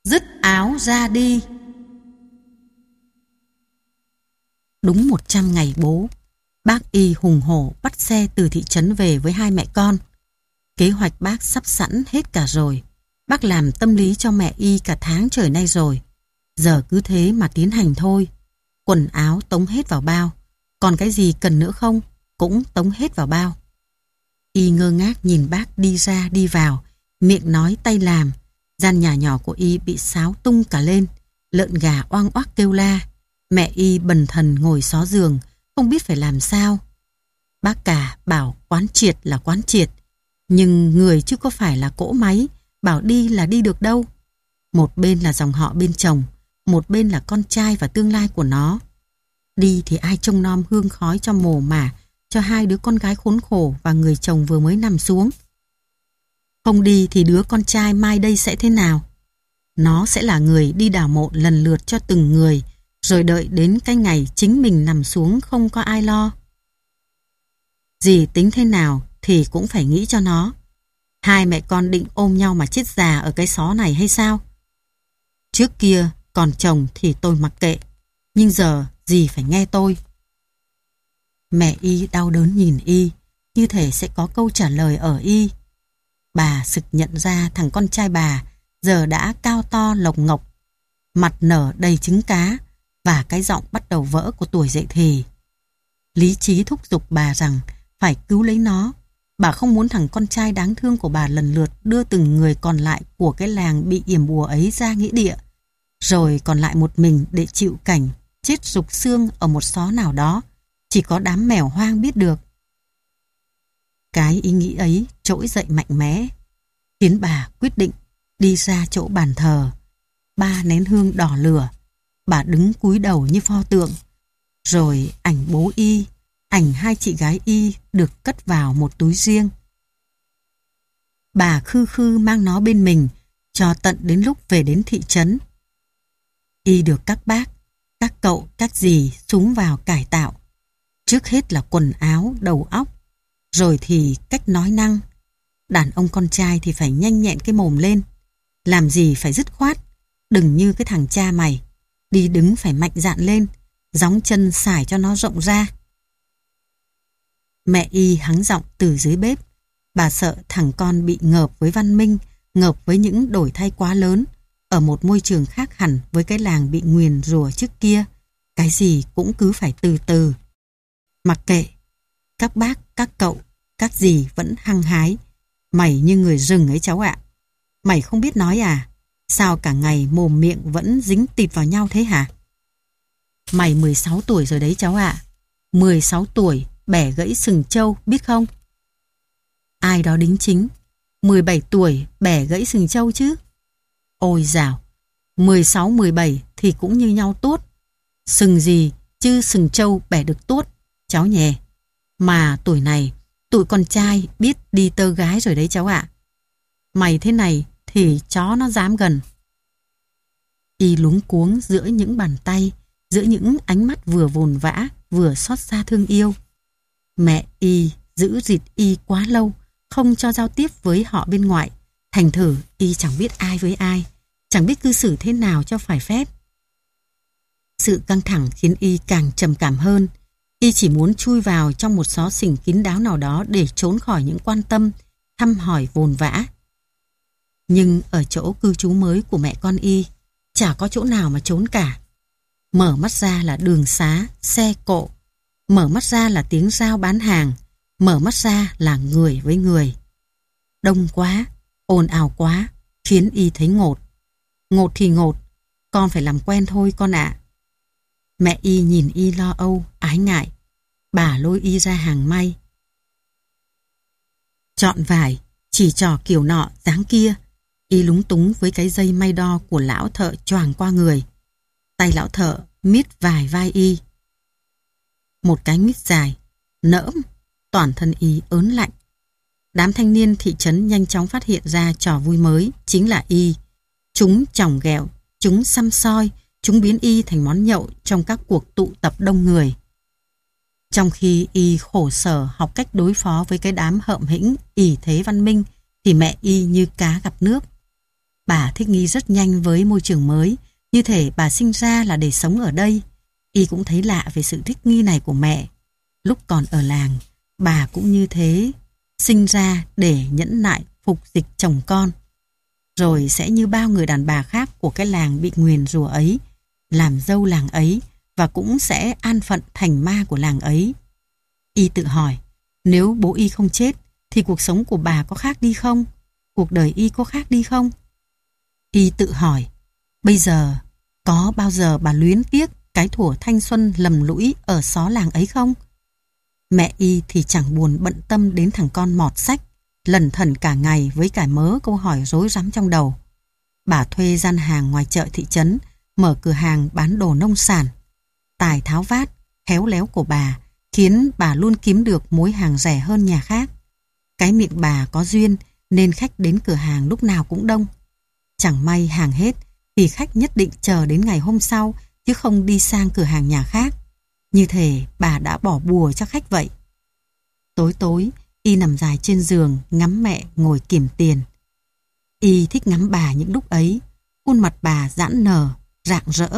dứt áo ra đi. Đúng 100 ngày bố, bác Y hùng hổ bắt xe từ thị trấn về với hai mẹ con. Kế hoạch bác sắp sẵn hết cả rồi. Bác làm tâm lý cho mẹ Y cả tháng trời nay rồi. Giờ cứ thế mà tiến hành thôi. Quần áo tống hết vào bao. Còn cái gì cần nữa không? Cũng tống hết vào bao. Y ngơ ngác nhìn bác đi ra đi vào, miệng nói tay làm. Gian nhà nhỏ của Y bị xáo tung cả lên. Lợn gà oang oác kêu la. Mẹ Y bần thần ngồi xó giường, không biết phải làm sao. Bác cả bảo quán triệt là quán triệt, nhưng người chứ có phải là cỗ máy, bảo đi là đi được đâu. Một bên là dòng họ bên chồng, một bên là con trai và tương lai của nó. Đi thì ai trông nom hương khói cho mồ mả, cho hai đứa con gái khốn khổ và người chồng vừa mới nằm xuống. Không đi thì đứa con trai mai đây sẽ thế nào? Nó sẽ là người đi đào mộ lần lượt cho từng người, rồi đợi đến cái ngày chính mình nằm xuống không có ai lo. Dì tính thế nào thì cũng phải nghĩ cho nó. Hai mẹ con định ôm nhau mà chết già ở cái xó này hay sao? Trước kia còn chồng thì tôi mặc kệ, nhưng giờ dì phải nghe tôi. Mẹ Y đau đớn nhìn Y, như thể sẽ có câu trả lời ở Y. Bà sực nhận ra thằng con trai bà giờ đã cao to lộc ngọc, mặt nở đầy trứng cá và cái giọng bắt đầu vỡ của tuổi dậy thì. Lý trí thúc giục bà rằng phải cứu lấy nó. Bà không muốn thằng con trai đáng thương của bà lần lượt đưa từng người còn lại của cái làng bị yểm bùa ấy ra nghĩa địa, rồi còn lại một mình để chịu cảnh chết rục xương ở một xó nào đó, chỉ có đám mèo hoang biết được. Cái ý nghĩ ấy trỗi dậy mạnh mẽ, khiến bà quyết định đi ra chỗ bàn thờ. 3 nén hương đỏ lửa, bà đứng cúi đầu như pho tượng. Rồi ảnh bố Y, ảnh hai chị gái Y được cất vào một túi riêng. Bà khư khư mang nó bên mình cho tận đến lúc về đến thị trấn. Y được các bác, các cậu, các dì xúm vào cải tạo. Trước hết là quần áo, đầu óc, rồi thì cách nói năng. Đàn ông con trai thì phải nhanh nhẹn cái mồm lên. Làm gì phải dứt khoát, đừng như cái thằng cha mày. Đi đứng phải mạnh dạn lên, gióng chân xải cho nó rộng ra. Mẹ Y hắng giọng từ dưới bếp. Bà sợ thằng con bị ngợp với văn minh, ngợp với những đổi thay quá lớn, ở một môi trường khác hẳn với cái làng bị nguyền rủa trước kia. Cái gì cũng cứ phải từ từ. Mặc kệ, các bác, các cậu, các dì vẫn hăng hái. Mày như người rừng ấy cháu ạ. Mày không biết nói à? Sao cả ngày mồm miệng vẫn dính tịt vào nhau thế hả? Mày 16 tuổi rồi đấy cháu ạ. 16 tuổi bẻ gãy sừng trâu biết không? Ai đó đính chính. 17 tuổi bẻ gãy sừng trâu chứ. Ôi dào, 16, 17 thì cũng như nhau tuốt. Sừng gì chứ sừng trâu bẻ được tuốt, cháu nhè. Mà tuổi này, tụi con trai biết đi tơ gái rồi đấy cháu ạ. Mày thế này thì chó nó dám gần. Y luống cuống giữa những bàn tay, giữa những ánh mắt vừa vồn vã, vừa xót xa thương yêu. Mẹ Y giữ rịt Y quá lâu, không cho giao tiếp với họ bên ngoài. Thành thử Y chẳng biết ai với ai, chẳng biết cư xử thế nào cho phải phép. Sự căng thẳng khiến Y càng trầm cảm hơn. Y chỉ muốn chui vào trong một xó xỉnh kín đáo nào đó để trốn khỏi những quan tâm, thăm hỏi vồn vã. Nhưng ở chỗ cư trú mới của mẹ con Y, chả có chỗ nào mà trốn cả. Mở mắt ra là đường xá, xe cộ. Mở mắt ra là tiếng rao bán hàng. Mở mắt ra là người với người. Đông quá, ồn ào quá, khiến Y thấy ngột. Ngột thì ngột, con phải làm quen thôi con ạ. Mẹ Y nhìn Y lo âu, ái ngại. Bà lôi Y ra hàng may. Chọn vải, chỉ trò kiểu nọ, dáng kia. Y lúng túng với cái dây may đo của lão thợ choàng qua người. Tay lão thợ miết vài vai Y. Một cái miết dài, nỡm, toàn thân Y ớn lạnh. Đám thanh niên thị trấn nhanh chóng phát hiện ra trò vui mới chính là Y. Chúng chòng ghẹo, chúng săm soi, chúng biến Y thành món nhậu trong các cuộc tụ tập đông người. Trong khi Y khổ sở học cách đối phó với cái đám hợm hĩnh ỷ thế văn minh, thì mẹ Y như cá gặp nước. Bà thích nghi rất nhanh với môi trường mới, như thể bà sinh ra là để sống ở đây. Y cũng thấy lạ về sự thích nghi này của mẹ. Lúc còn ở làng, bà cũng như thế, sinh ra để nhẫn nại phục dịch chồng con. Rồi sẽ như bao người đàn bà khác của cái làng bị nguyền rủa ấy, làm dâu làng ấy và cũng sẽ an phận thành ma của làng ấy. Y tự hỏi, nếu bố Y không chết thì cuộc sống của bà có khác đi không? Cuộc đời Y có khác đi không? Y tự hỏi, bây giờ có bao giờ bà luyến tiếc cái thuở thanh xuân lầm lũi ở xó làng ấy không? Mẹ Y thì chẳng buồn bận tâm đến thằng con mọt sách, lẩn thẩn cả ngày với cả mớ câu hỏi rối rắm trong đầu. Bà thuê gian hàng ngoài chợ thị trấn, mở cửa hàng bán đồ nông sản. Tài tháo vát, khéo léo của bà khiến bà luôn kiếm được mối hàng rẻ hơn nhà khác. Cái miệng bà có duyên nên khách đến cửa hàng lúc nào cũng đông. Chẳng may hàng hết thì khách nhất định chờ đến ngày hôm sau chứ không đi sang cửa hàng nhà khác. Như thể bà đã bỏ bùa cho khách vậy. Tối tối, Y nằm dài trên giường ngắm mẹ ngồi kiểm tiền. Y thích ngắm bà những lúc ấy. Khuôn mặt bà giãn nở, rạng rỡ.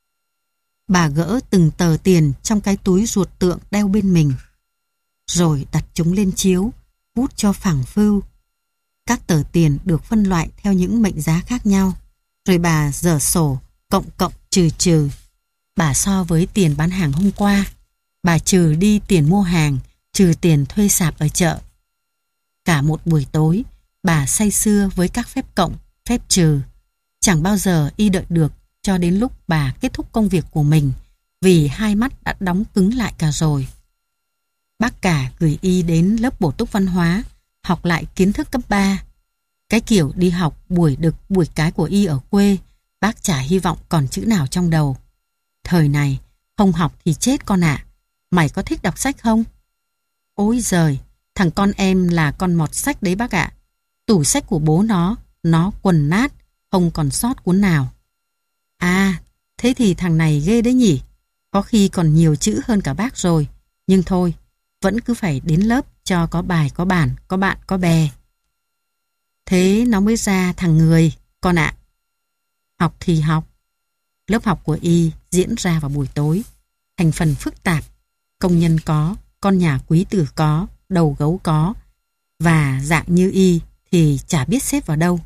Bà gỡ từng tờ tiền trong cái túi ruột tượng đeo bên mình, rồi đặt chúng lên chiếu, hút cho phẳng phưu. Các tờ tiền được phân loại theo những mệnh giá khác nhau, rồi bà dở sổ, cộng cộng trừ trừ. Bà so với tiền bán hàng hôm qua, bà trừ đi tiền mua hàng, trừ tiền thuê sạp ở chợ. Cả một buổi tối, bà say sưa với các phép cộng, phép trừ. Chẳng bao giờ Y đợi được cho đến lúc bà kết thúc công việc của mình, vì hai mắt đã đóng cứng lại cả rồi. Bác cả gửi Y đến lớp bổ túc văn hóa, học lại kiến thức cấp 3. Cái kiểu đi học buổi đực buổi cái của Y ở quê, bác chả hy vọng còn chữ nào trong đầu. Thời này, không học thì chết con ạ. Mày có thích đọc sách không? Ôi giời, thằng con em là con mọt sách đấy bác ạ. Tủ sách của bố nó quần nát, không còn sót cuốn nào. À, thế thì thằng này ghê đấy nhỉ. Có khi còn nhiều chữ hơn cả bác rồi. Nhưng thôi, vẫn cứ phải đến lớp cho có bài có bản, có bạn có bè. Thế nó mới ra thằng người, con ạ. Học thì học. Lớp học của Y diễn ra vào buổi tối. Thành phần phức tạp. Công nhân có, con nhà quý tử có, đầu gấu có. Và dạng như Y thì chả biết xếp vào đâu.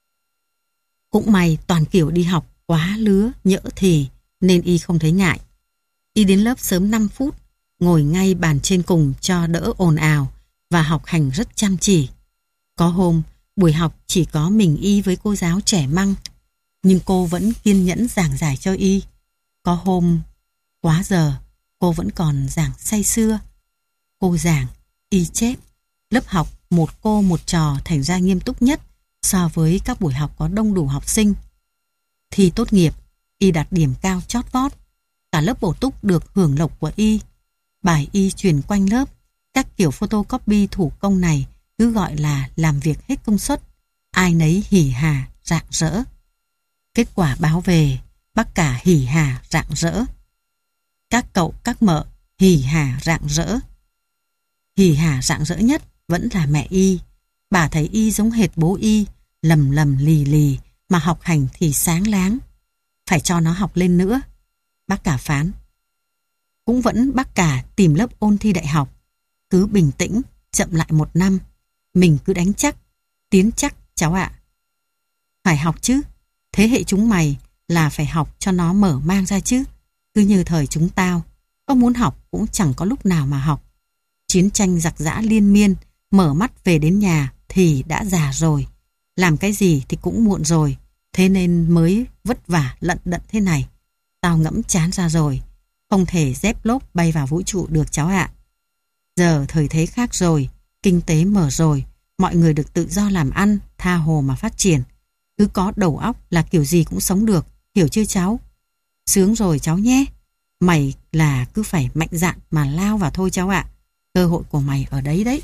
Cũng may toàn kiểu đi học quá lứa, nhỡ thì, nên Y không thấy ngại. Y đến lớp sớm 5 phút, ngồi ngay bàn trên cùng cho đỡ ồn ào và học hành rất chăm chỉ. Có hôm, buổi học chỉ có mình Y với cô giáo trẻ măng, nhưng cô vẫn kiên nhẫn giảng giải cho Y. Có hôm, quá giờ, cô vẫn còn giảng say sưa. Cô giảng, Y chép. Lớp học một cô một trò thành ra nghiêm túc nhất so với các buổi học có đông đủ học sinh. Thi tốt nghiệp, Y đạt điểm cao chót vót. Cả lớp bổ túc được hưởng lộc của Y. Bài Y truyền quanh lớp. Các kiểu photocopy thủ công này cứ gọi là làm việc hết công suất. Ai nấy hỉ hà, rạng rỡ. Kết quả báo về, bác cả hỉ hà, rạng rỡ. Các cậu, các mợ hỉ hà, rạng rỡ. Hỉ hà, rạng rỡ nhất vẫn là mẹ Y. Bà thấy Y giống hệt bố Y, lầm lầm lì lì, mà học hành thì sáng láng. Phải cho nó học lên nữa. Bác cả phán. Cũng vẫn bác cả tìm lớp ôn thi đại học. Cứ bình tĩnh, chậm lại 1 năm. Mình cứ đánh chắc, tiến chắc cháu ạ. Phải học chứ. Thế hệ chúng mày là phải học cho nó mở mang ra chứ. Cứ như thời chúng tao, có muốn học cũng chẳng có lúc nào mà học. Chiến tranh giặc giã liên miên, mở mắt về đến nhà thì đã già rồi. Làm cái gì thì cũng muộn rồi. Thế nên mới vất vả lận đận thế này. Tao ngẫm chán ra rồi. Không thể dép lốp bay vào vũ trụ được cháu ạ. Giờ thời thế khác rồi. Kinh tế mở rồi. Mọi người được tự do làm ăn, tha hồ mà phát triển. Cứ có đầu óc là kiểu gì cũng sống được. Hiểu chưa cháu? Sướng rồi cháu nhé. Mày là cứ phải mạnh dạn mà lao vào thôi cháu ạ. Cơ hội của mày ở đấy đấy.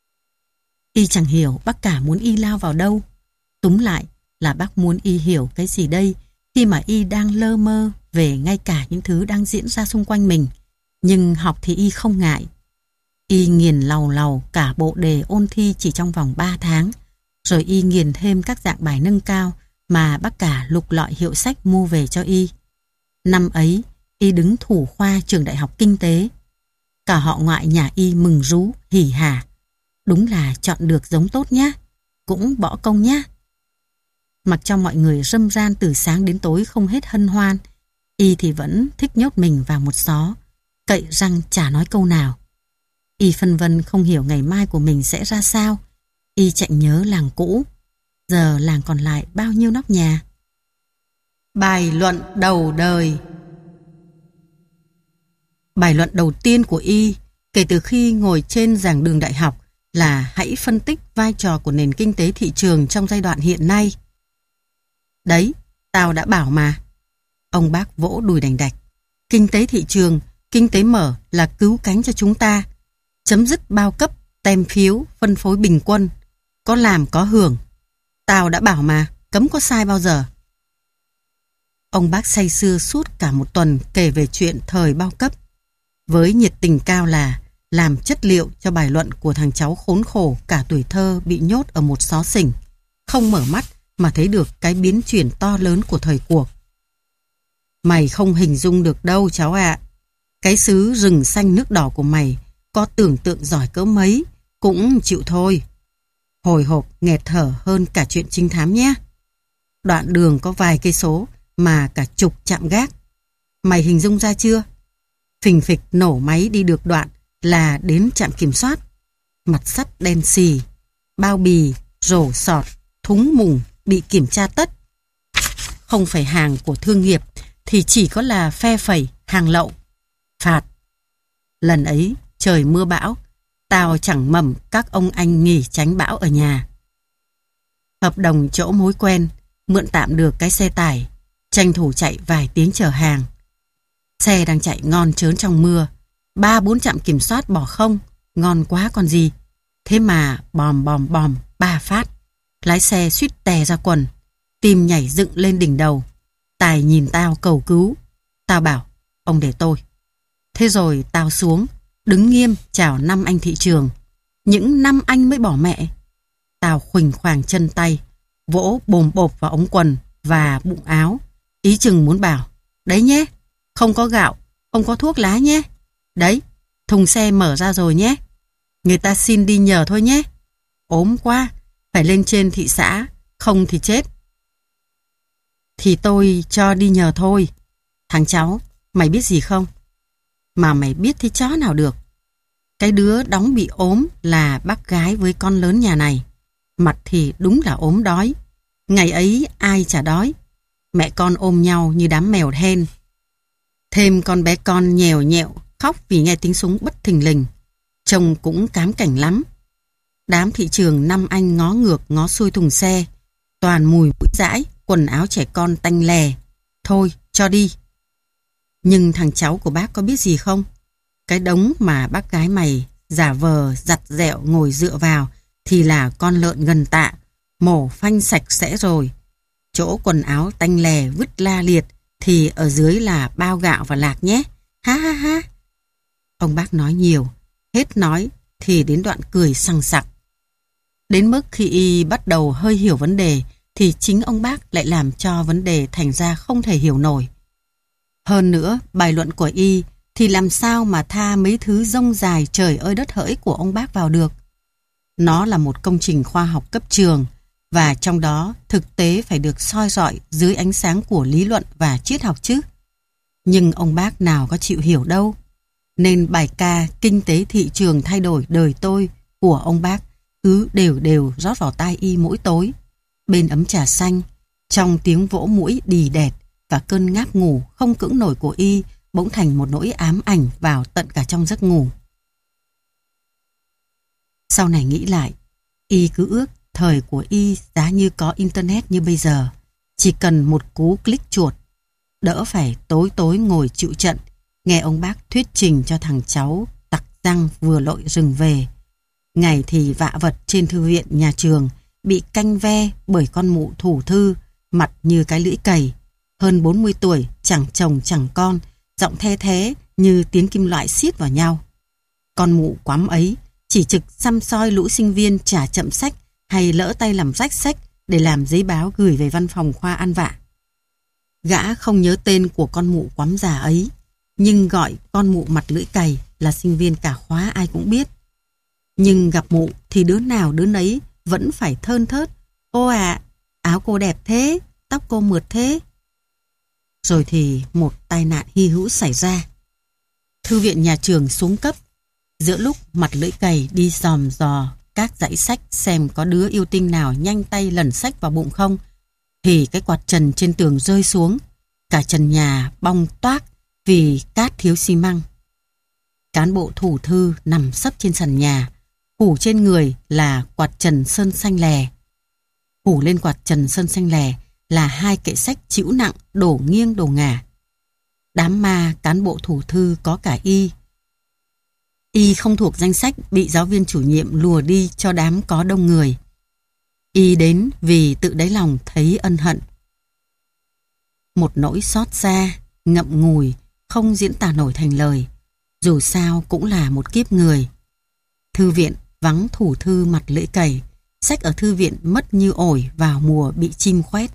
Y chẳng hiểu bác cả muốn Y lao vào đâu. Túm lại là bác muốn Y hiểu cái gì đây, khi mà Y đang lơ mơ về ngay cả những thứ đang diễn ra xung quanh mình. Nhưng học thì Y không ngại. Y nghiền lầu lầu cả bộ đề ôn thi chỉ trong vòng 3 tháng. Rồi Y nghiền thêm các dạng bài nâng cao mà bác cả lục lọi hiệu sách mua về cho y. Năm ấy, y đứng thủ khoa trường đại học kinh tế. Cả họ ngoại nhà y mừng rú, hỉ hả. Đúng là chọn được giống tốt nhá, cũng bỏ công nhá. Mặc cho mọi người râm ran từ sáng đến tối không hết hân hoan, y thì vẫn thích nhốt mình vào một xó, cậy răng chả nói câu nào. Y phân vân không hiểu ngày mai của mình sẽ ra sao. Y chạy nhớ làng cũ. Giờ làng còn lại bao nhiêu nóc nhà. Bài luận đầu đời. Bài luận đầu tiên của y kể từ khi ngồi trên giảng đường đại học là hãy phân tích vai trò của nền kinh tế thị trường trong giai đoạn hiện nay. Đấy, tao đã bảo mà. Ông bác vỗ đùi đành đạch. Kinh tế thị trường, kinh tế mở là cứu cánh cho chúng ta. Chấm dứt bao cấp, tem phiếu, phân phối bình quân. Có làm có hưởng. Tao đã bảo mà, cấm có sai bao giờ. Ông bác say sưa suốt cả một tuần kể về chuyện thời bao cấp, với nhiệt tình cao là làm chất liệu cho bài luận của thằng cháu khốn khổ cả tuổi thơ bị nhốt ở một xó xỉnh, không mở mắt mà thấy được cái biến chuyển to lớn của thời cuộc. Mày không hình dung được đâu cháu ạ. Cái xứ rừng xanh nước đỏ của mày có tưởng tượng giỏi cỡ mấy cũng chịu thôi. Hồi hộp nghẹt thở hơn cả chuyện trinh thám nhé. Đoạn đường có vài cây số mà cả chục trạm gác. Mày hình dung ra chưa? Phình phịch nổ máy đi được đoạn là đến trạm kiểm soát. Mặt sắt đen xì, bao bì, rổ sọt, thúng mùng bị kiểm tra tất. Không phải hàng của thương nghiệp thì chỉ có là phe phẩy, hàng lậu. Phạt. Lần ấy trời mưa bão, tao chẳng mầm các ông anh nghỉ tránh bão ở nhà. Hợp đồng chỗ mối quen, mượn tạm được cái xe tải, tranh thủ chạy vài tiếng chở hàng. Xe đang chạy ngon trớn trong mưa, 3-4 trạm kiểm soát bỏ không, ngon quá còn gì. Thế mà bòm 3 phát, lái xe suýt tè ra quần, tim nhảy dựng lên đỉnh đầu. Tài nhìn tao cầu cứu. Tao bảo, ông để tôi. Thế rồi tao xuống, đứng nghiêm chào 5 anh thị trường. Những 5 anh mới bỏ mẹ. Tao khuỳnh khoàng chân tay, vỗ bồm bộp vào ống quần và bụng áo, ý chừng muốn bảo, đấy nhé, không có gạo, không có thuốc lá nhé. Đấy, thùng xe mở ra rồi nhé. Người ta xin đi nhờ thôi nhé. Ốm quá, phải lên trên thị xã, không thì chết. Thì tôi cho đi nhờ thôi. Thằng cháu, mày biết gì không? Mà mày biết thế chó nào được. Cái đứa đóng bị ốm là bác gái với con lớn nhà này. Mặt thì đúng là ốm đói. Ngày ấy ai chả đói. Mẹ con ôm nhau như đám mèo hen. Thêm con bé con nhèo nhẹo khóc vì nghe tiếng súng bất thình lình. Trông cũng cám cảnh lắm. Đám thị trường 5 anh ngó ngược ngó xuôi thùng xe. Toàn mùi mũi dãi, quần áo trẻ con tanh lè. Thôi, cho đi. Nhưng thằng cháu của bác có biết gì không? Cái đống mà bác gái mày giả vờ giặt dẹo ngồi dựa vào thì là con lợn gần tạ, mổ phanh sạch sẽ rồi. Chỗ quần áo tanh lè vứt la liệt thì ở dưới là bao gạo và lạc nhé. Ha ha ha. Ông bác nói nhiều, hết nói thì đến đoạn cười sằng sặc. Đến mức khi y bắt đầu hơi hiểu vấn đề thì chính ông bác lại làm cho vấn đề thành ra không thể hiểu nổi. Hơn nữa, bài luận của y thì làm sao mà tha mấy thứ rông dài trời ơi đất hỡi của ông bác vào được. Nó là một công trình khoa học cấp trường và trong đó thực tế phải được soi rọi dưới ánh sáng của lý luận và triết học chứ. Nhưng ông bác nào có chịu hiểu đâu. Nên bài ca kinh tế thị trường thay đổi đời tôi của ông bác cứ đều đều rót vào tai y mỗi tối. Bên ấm trà xanh, trong tiếng vỗ mũi đì đẹt và cơn ngáp ngủ không cưỡng nổi của y bỗng thành một nỗi ám ảnh vào tận cả trong giấc ngủ. Sau này nghĩ lại, y cứ ước thời của y giá như có internet như bây giờ, chỉ cần một cú click chuột, đỡ phải tối tối ngồi chịu trận, nghe ông bác thuyết trình cho thằng cháu tặc răng vừa lội rừng về. Ngày thì vạ vật trên thư viện nhà trường, bị canh ve bởi con mụ thủ thư, mặt như cái lưỡi cày, hơn 40 tuổi, chẳng chồng chẳng con, giọng the thế như tiếng kim loại xiết vào nhau. Con mụ quắm ấy chỉ trực săm soi lũ sinh viên trả chậm sách hay lỡ tay làm rách sách để làm giấy báo gửi về văn phòng khoa ăn vạ. Gã không nhớ tên của con mụ quắm già ấy, nhưng gọi con mụ mặt lưỡi cày là sinh viên cả khóa ai cũng biết. Nhưng gặp mụ thì đứa nào đứa nấy vẫn phải thơn thớt: "Cô ạ, áo cô đẹp thế, tóc cô mượt thế." Rồi thì một tai nạn hy hữu xảy ra. Thư viện nhà trường xuống cấp. Giữa lúc mặt lưỡi cày đi dòm dò các dãy sách xem có đứa yêu tinh nào nhanh tay lần sách vào bụng không, thì cái quạt trần trên tường rơi xuống. Cả trần nhà bong toác vì cát thiếu xi măng. Cán bộ thủ thư nằm sấp trên sàn nhà, phủ trên người là quạt trần sơn xanh lè. Phủ lên quạt trần sơn xanh lè là hai kệ sách chịu nặng đổ nghiêng đổ ngả. Đám ma cán bộ thủ thư có cả Y. Y không thuộc danh sách bị giáo viên chủ nhiệm lùa đi cho đám có đông người. Y đến vì tự đáy lòng thấy ân hận. Một nỗi xót xa, ngậm ngùi, không diễn tả nổi thành lời. Dù sao cũng là một kiếp người. Thư viện vắng thủ thư mặt lưỡi cày. Sách ở thư viện mất như ổi vào mùa bị chim khoét.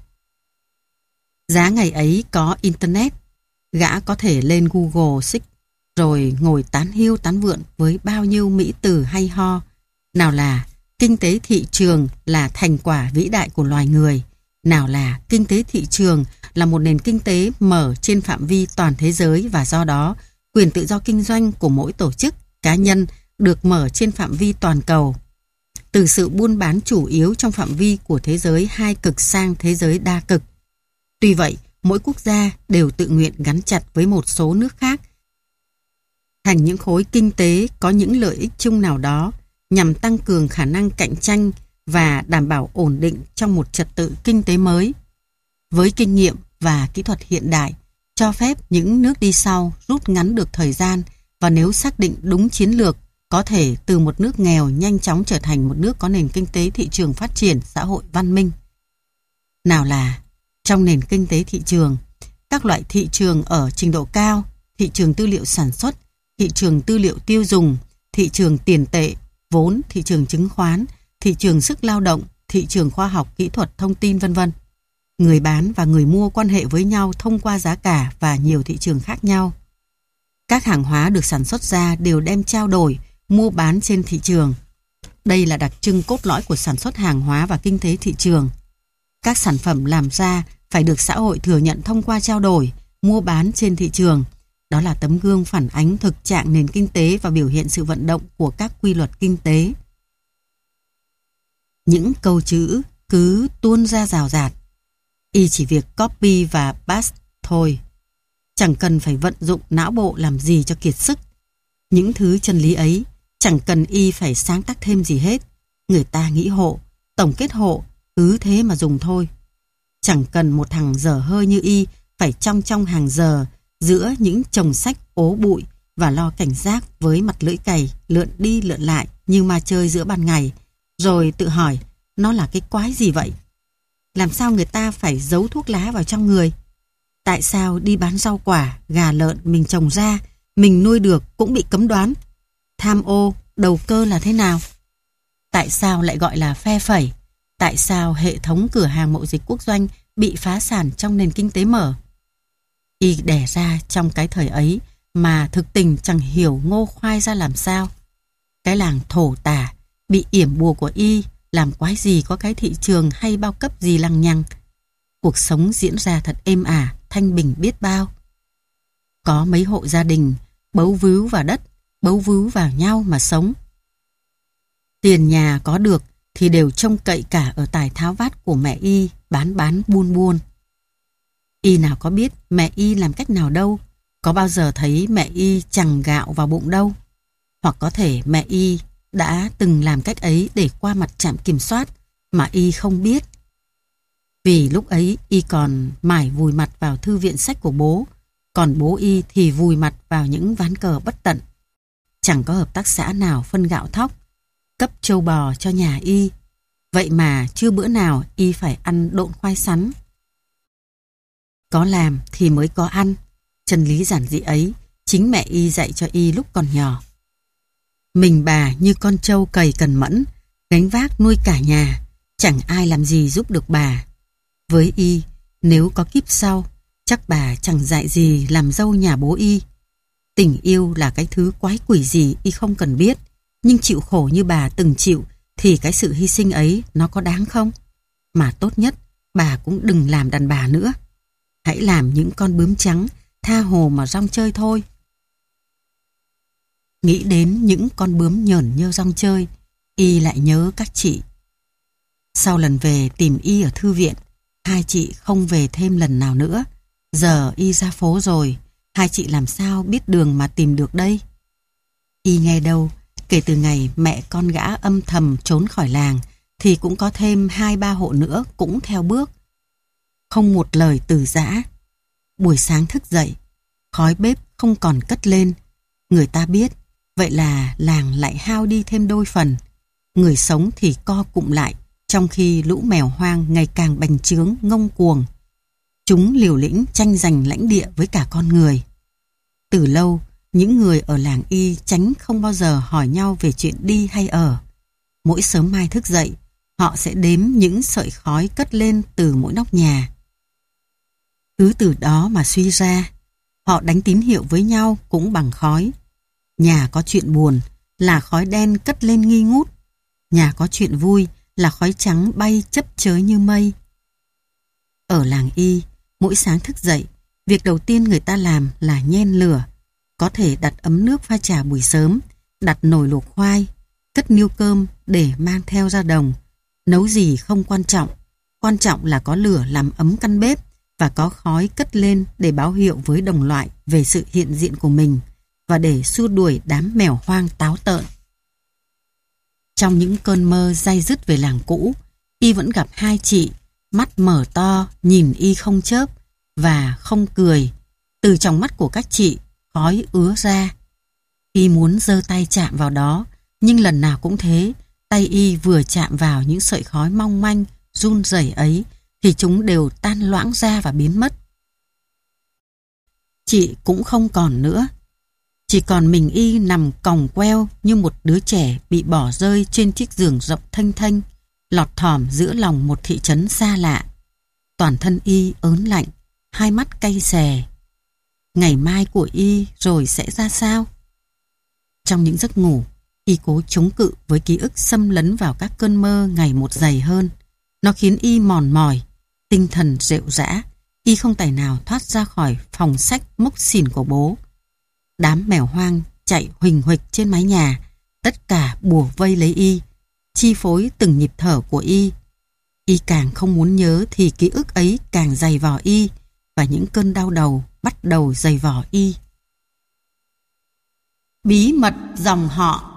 Giá ngày ấy có Internet, gã có thể lên Google Search rồi ngồi tán hiu tán vượn với bao nhiêu mỹ từ hay ho. Nào là kinh tế thị trường là thành quả vĩ đại của loài người. Nào là kinh tế thị trường là một nền kinh tế mở trên phạm vi toàn thế giới và do đó quyền tự do kinh doanh của mỗi tổ chức, cá nhân được mở trên phạm vi toàn cầu. Từ sự buôn bán chủ yếu trong phạm vi của thế giới hai cực sang thế giới đa cực. Tuy vậy, mỗi quốc gia đều tự nguyện gắn chặt với một số nước khác thành những khối kinh tế có những lợi ích chung nào đó nhằm tăng cường khả năng cạnh tranh và đảm bảo ổn định trong một trật tự kinh tế mới. Với kinh nghiệm và kỹ thuật hiện đại, cho phép những nước đi sau rút ngắn được thời gian và nếu xác định đúng chiến lược, có thể từ một nước nghèo nhanh chóng trở thành một nước có nền kinh tế thị trường phát triển, xã hội văn minh. Nào là trong nền kinh tế thị trường, các loại thị trường ở trình độ cao, thị trường tư liệu sản xuất, thị trường tư liệu tiêu dùng, thị trường tiền tệ, vốn, thị trường chứng khoán, thị trường sức lao động, thị trường khoa học, kỹ thuật, thông tin v.v. Người bán và người mua quan hệ với nhau thông qua giá cả và nhiều thị trường khác nhau. Các hàng hóa được sản xuất ra đều đem trao đổi, mua bán trên thị trường. Đây là đặc trưng cốt lõi của sản xuất hàng hóa và kinh tế thị trường. Các sản phẩm làm ra phải được xã hội thừa nhận thông qua trao đổi, mua bán trên thị trường. Đó là tấm gương phản ánh thực trạng nền kinh tế và biểu hiện sự vận động của các quy luật kinh tế. Những câu chữ cứ tuôn ra rào rạt. Y chỉ việc copy và paste thôi. Chẳng cần phải vận dụng não bộ làm gì cho kiệt sức. Những thứ chân lý ấy chẳng cần Y phải sáng tác thêm gì hết. Người ta nghĩ hộ, tổng kết hộ, cứ thế mà dùng thôi. Chẳng cần một thằng dở hơi như Y phải trong hàng giờ giữa những chồng sách ố bụi và lo cảnh giác với mặt lưỡi cày lượn đi lượn lại như ma chơi giữa ban ngày, rồi tự hỏi nó là cái quái gì vậy? Làm sao người ta phải giấu thuốc lá vào trong người? Tại sao đi bán rau quả, gà lợn mình trồng ra, mình nuôi được cũng bị cấm đoán? Tham ô, đầu cơ là thế nào? Tại sao lại gọi là phe phẩy? Tại sao hệ thống cửa hàng mậu dịch quốc doanh bị phá sản trong nền kinh tế mở? Y đẻ ra trong cái thời ấy mà thực tình chẳng hiểu ngô khoai ra làm sao. Cái làng thổ tả bị yểm bùa của Y làm quái gì có cái thị trường hay bao cấp gì lằng nhằng. Cuộc sống diễn ra thật êm ả, thanh bình biết bao. Có mấy hộ gia đình bấu víu vào đất, bấu víu vào nhau mà sống. Tiền nhà có được thì đều trông cậy cả ở tài tháo vát của mẹ Y bán buôn. Y nào có biết mẹ Y làm cách nào đâu, có bao giờ thấy mẹ Y chằng gạo vào bụng đâu. Hoặc có thể mẹ Y đã từng làm cách ấy để qua mặt trạm kiểm soát mà Y không biết. Vì lúc ấy Y còn mải vùi mặt vào thư viện sách của bố, còn bố Y thì vùi mặt vào những ván cờ bất tận. Chẳng có hợp tác xã nào phân gạo thóc, cấp trâu bò cho nhà Y. Vậy mà chưa bữa nào Y phải ăn độn khoai sắn. Có làm thì mới có ăn. Chân lý giản dị ấy chính mẹ Y dạy cho Y lúc còn nhỏ. Mình bà như con trâu cày cần mẫn, gánh vác nuôi cả nhà. Chẳng ai làm gì giúp được bà. Với y, nếu có kiếp sau, chắc bà chẳng dạy gì làm dâu nhà bố y. Tình yêu là cái thứ quái quỷ gì y không cần biết, nhưng chịu khổ như bà từng chịu thì cái sự hy sinh ấy nó có đáng không? Mà tốt nhất, bà cũng đừng làm đàn bà nữa. Hãy làm những con bướm trắng, tha hồ mà rong chơi thôi. Nghĩ đến những con bướm nhởn nhơ rong chơi, y lại nhớ các chị. Sau lần về tìm y ở thư viện, hai chị không về thêm lần nào nữa. Giờ y ra phố rồi, hai chị làm sao biết đường mà tìm được đây? Y nghe đâu, kể từ ngày mẹ con gã âm thầm trốn khỏi làng, thì cũng có thêm 2-3 hộ nữa cũng theo bước. Không một lời từ giã. Buổi sáng thức dậy, khói bếp không còn cất lên. Người ta biết, vậy là làng lại hao đi thêm đôi phần. Người sống thì co cụm lại, trong khi lũ mèo hoang ngày càng bành trướng, ngông cuồng. Chúng liều lĩnh tranh giành lãnh địa với cả con người. Từ lâu, những người ở làng y tránh không bao giờ hỏi nhau về chuyện đi hay ở. Mỗi sớm mai thức dậy, họ sẽ đếm những sợi khói cất lên từ mỗi nóc nhà. Cứ từ đó mà suy ra, họ đánh tín hiệu với nhau cũng bằng khói. Nhà có chuyện buồn là khói đen cất lên nghi ngút. Nhà có chuyện vui là khói trắng bay chấp chới như mây. Ở làng y, mỗi sáng thức dậy, việc đầu tiên người ta làm là nhen lửa. Có thể đặt ấm nước pha trà buổi sớm, đặt nồi luộc khoai, cất niêu cơm để mang theo ra đồng. Nấu gì không quan trọng là có lửa làm ấm căn bếp và có khói cất lên để báo hiệu với đồng loại về sự hiện diện của mình và để xua đuổi đám mèo hoang táo tợn. Trong những cơn mơ day dứt về làng cũ, y vẫn gặp hai chị, mắt mở to nhìn y không chớp và không cười. Từ trong mắt của các chị, khói ứa ra. Y muốn giơ tay chạm vào đó, nhưng lần nào cũng thế, tay y vừa chạm vào những sợi khói mong manh, run rẩy ấy, thì chúng đều tan loãng ra và biến mất. Chị cũng không còn nữa. Chỉ còn mình y nằm còng queo như một đứa trẻ bị bỏ rơi trên chiếc giường rộng thênh thênh, lọt thỏm giữa lòng một thị trấn xa lạ. Toàn thân y ớn lạnh, hai mắt cay xè. Ngày mai của y rồi sẽ ra sao? Trong những giấc ngủ, y cố chống cự với ký ức xâm lấn vào các cơn mơ ngày một dày hơn. Nó khiến y mòn mỏi, tinh thần rệu rã. Y không tài nào thoát ra khỏi phòng sách mốc xỉn của bố. Đám mèo hoang chạy huỳnh huỳnh trên mái nhà, tất cả bủa vây lấy y, chi phối từng nhịp thở của y. Y càng không muốn nhớ thì ký ức ấy càng dày vò y, và những cơn đau đầu bắt đầu dày vò y. Bí mật dòng họ.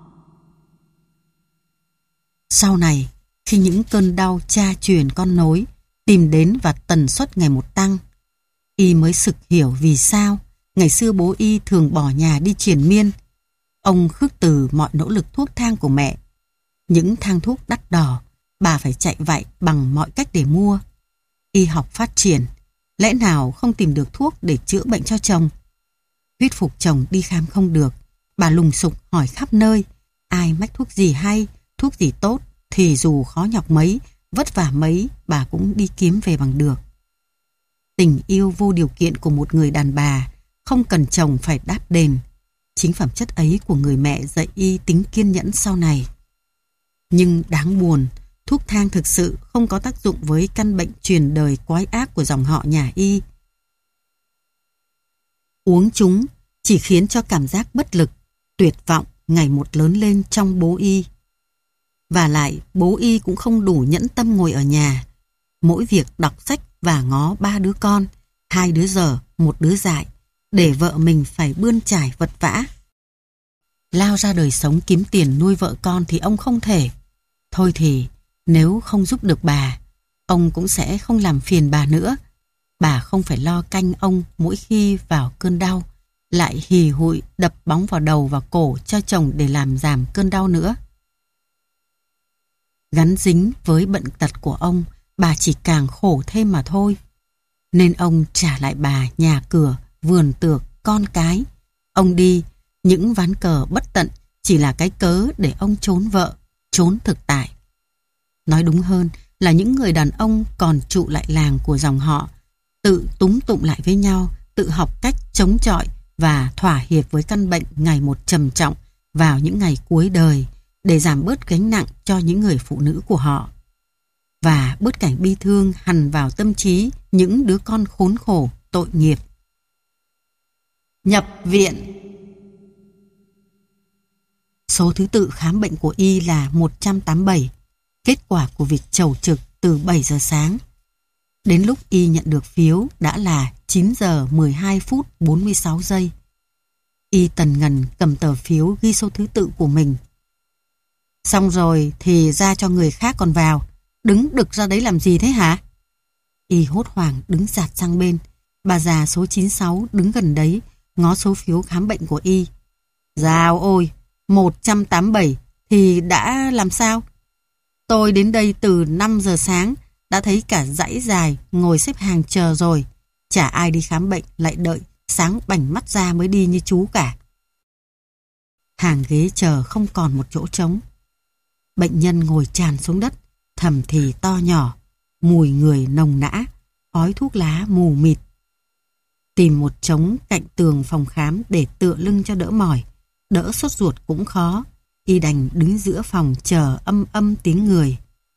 Sau này, khi những cơn đau cha truyền con nối tìm đến và tần suất ngày một tăng, y mới sực hiểu vì sao ngày xưa bố y thường bỏ nhà đi triền miên. Ông khước từ mọi nỗ lực thuốc thang của mẹ. Những thang thuốc đắt đỏ, bà phải chạy vạy bằng mọi cách để mua. Y học phát triển, lẽ nào không tìm được thuốc để chữa bệnh cho chồng? Thuyết phục chồng đi khám không được, bà lùng sục hỏi khắp nơi, ai mách thuốc gì hay, thuốc gì tốt, thì dù khó nhọc mấy, vất vả mấy, bà cũng đi kiếm về bằng được. Tình yêu vô điều kiện của một người đàn bà không cần chồng phải đáp đền. Chính phẩm chất ấy của người mẹ dạy y tính kiên nhẫn sau này. Nhưng đáng buồn, thuốc thang thực sự không có tác dụng với căn bệnh truyền đời quái ác của dòng họ nhà y. Uống chúng chỉ khiến cho cảm giác bất lực, tuyệt vọng ngày một lớn lên trong bố y. Và lại bố y cũng không đủ nhẫn tâm ngồi ở nhà. Mỗi việc đọc sách và ngó 3 đứa con, 2 đứa dở, 1 đứa dại, để vợ mình phải bươn trải vật vã. Lao ra đời sống kiếm tiền nuôi vợ con thì ông không thể. Thôi thì nếu không giúp được bà, ông cũng sẽ không làm phiền bà nữa. Bà không phải lo canh ông mỗi khi vào cơn đau, lại hì hụi đập bóng vào đầu và cổ cho chồng để làm giảm cơn đau nữa. Gắn dính với bệnh tật của ông, bà chỉ càng khổ thêm mà thôi. Nên ông trả lại bà nhà cửa, vườn tược, con cái. Ông đi, những ván cờ bất tận chỉ là cái cớ để ông trốn vợ, trốn thực tại. Nói đúng hơn là những người đàn ông còn trụ lại làng của dòng họ, tự túm tụm lại với nhau, tự học cách chống chọi và thỏa hiệp với căn bệnh ngày một trầm trọng vào những ngày cuối đời để giảm bớt gánh nặng cho những người phụ nữ của họ và bớt cảnh bi thương hằn vào tâm trí những đứa con khốn khổ, tội nghiệp. Nhập viện. Số thứ tự khám bệnh của Y là 187, kết quả của việc chầu trực từ 7 giờ sáng. Đến lúc Y nhận được phiếu đã là 9 giờ 12 phút 46 giây. Y tần ngần cầm tờ phiếu ghi số thứ tự của mình. Xong rồi thì ra cho người khác còn vào. Đứng đực ra đấy làm gì thế hả? Y hốt hoảng đứng dạt sang bên. Bà già số 96 đứng gần đấy, ngó số phiếu khám bệnh của Y. Dào ôi, 187 thì đã làm sao? Tôi đến đây từ 5 giờ sáng, đã thấy cả dãy dài ngồi xếp hàng chờ rồi. Chả ai đi khám bệnh lại đợi sáng bảnh mắt ra mới đi như chú cả. Hàng ghế chờ không còn một chỗ trống. Bệnh nhân ngồi tràn xuống đất, thầm thì to nhỏ, mùi người nồng nã, khói thuốc lá mù mịt. Tìm một trống cạnh tường phòng khám để tựa lưng cho đỡ mỏi, đỡ sốt ruột cũng khó. Y đành đứng giữa phòng chờ âm tiếng người.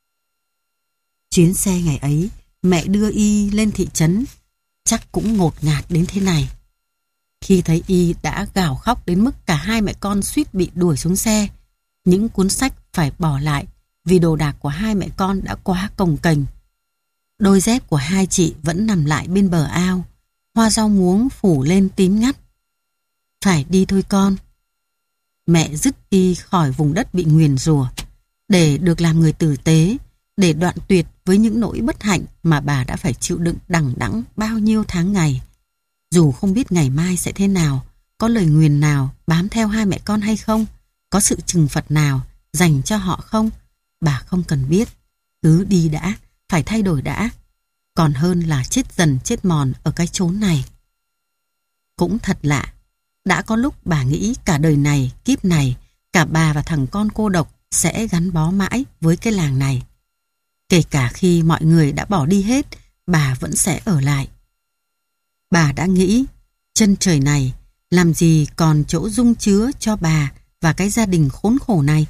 Chuyến xe ngày ấy, mẹ đưa Y lên thị trấn, chắc cũng ngột ngạt đến thế này. Khi thấy Y đã gào khóc đến mức cả hai mẹ con suýt bị đuổi xuống xe, những cuốn sách phải bỏ lại vì đồ đạc của hai mẹ con đã quá cồng kềnh. Đôi dép của hai chị vẫn nằm lại bên bờ ao, hoa rau muống phủ lên tím ngắt. Phải đi thôi con. Mẹ dứt Y khỏi vùng đất bị nguyền rủa, để được làm người tử tế, để đoạn tuyệt với những nỗi bất hạnh mà bà đã phải chịu đựng đằng đẵng bao nhiêu tháng ngày. Dù không biết ngày mai sẽ thế nào, có lời nguyền nào bám theo hai mẹ con hay không, có sự trừng phạt nào dành cho họ không, bà không cần biết. Cứ đi đã, phải thay đổi đã, còn hơn là chết dần chết mòn ở cái chốn này. Cũng thật lạ, đã có lúc bà nghĩ cả đời này, kiếp này, cả bà và thằng con cô độc sẽ gắn bó mãi với cái làng này. Kể cả khi mọi người đã bỏ đi hết, bà vẫn sẽ ở lại. Bà đã nghĩ, chân trời này làm gì còn chỗ dung chứa cho bà và cái gia đình khốn khổ này.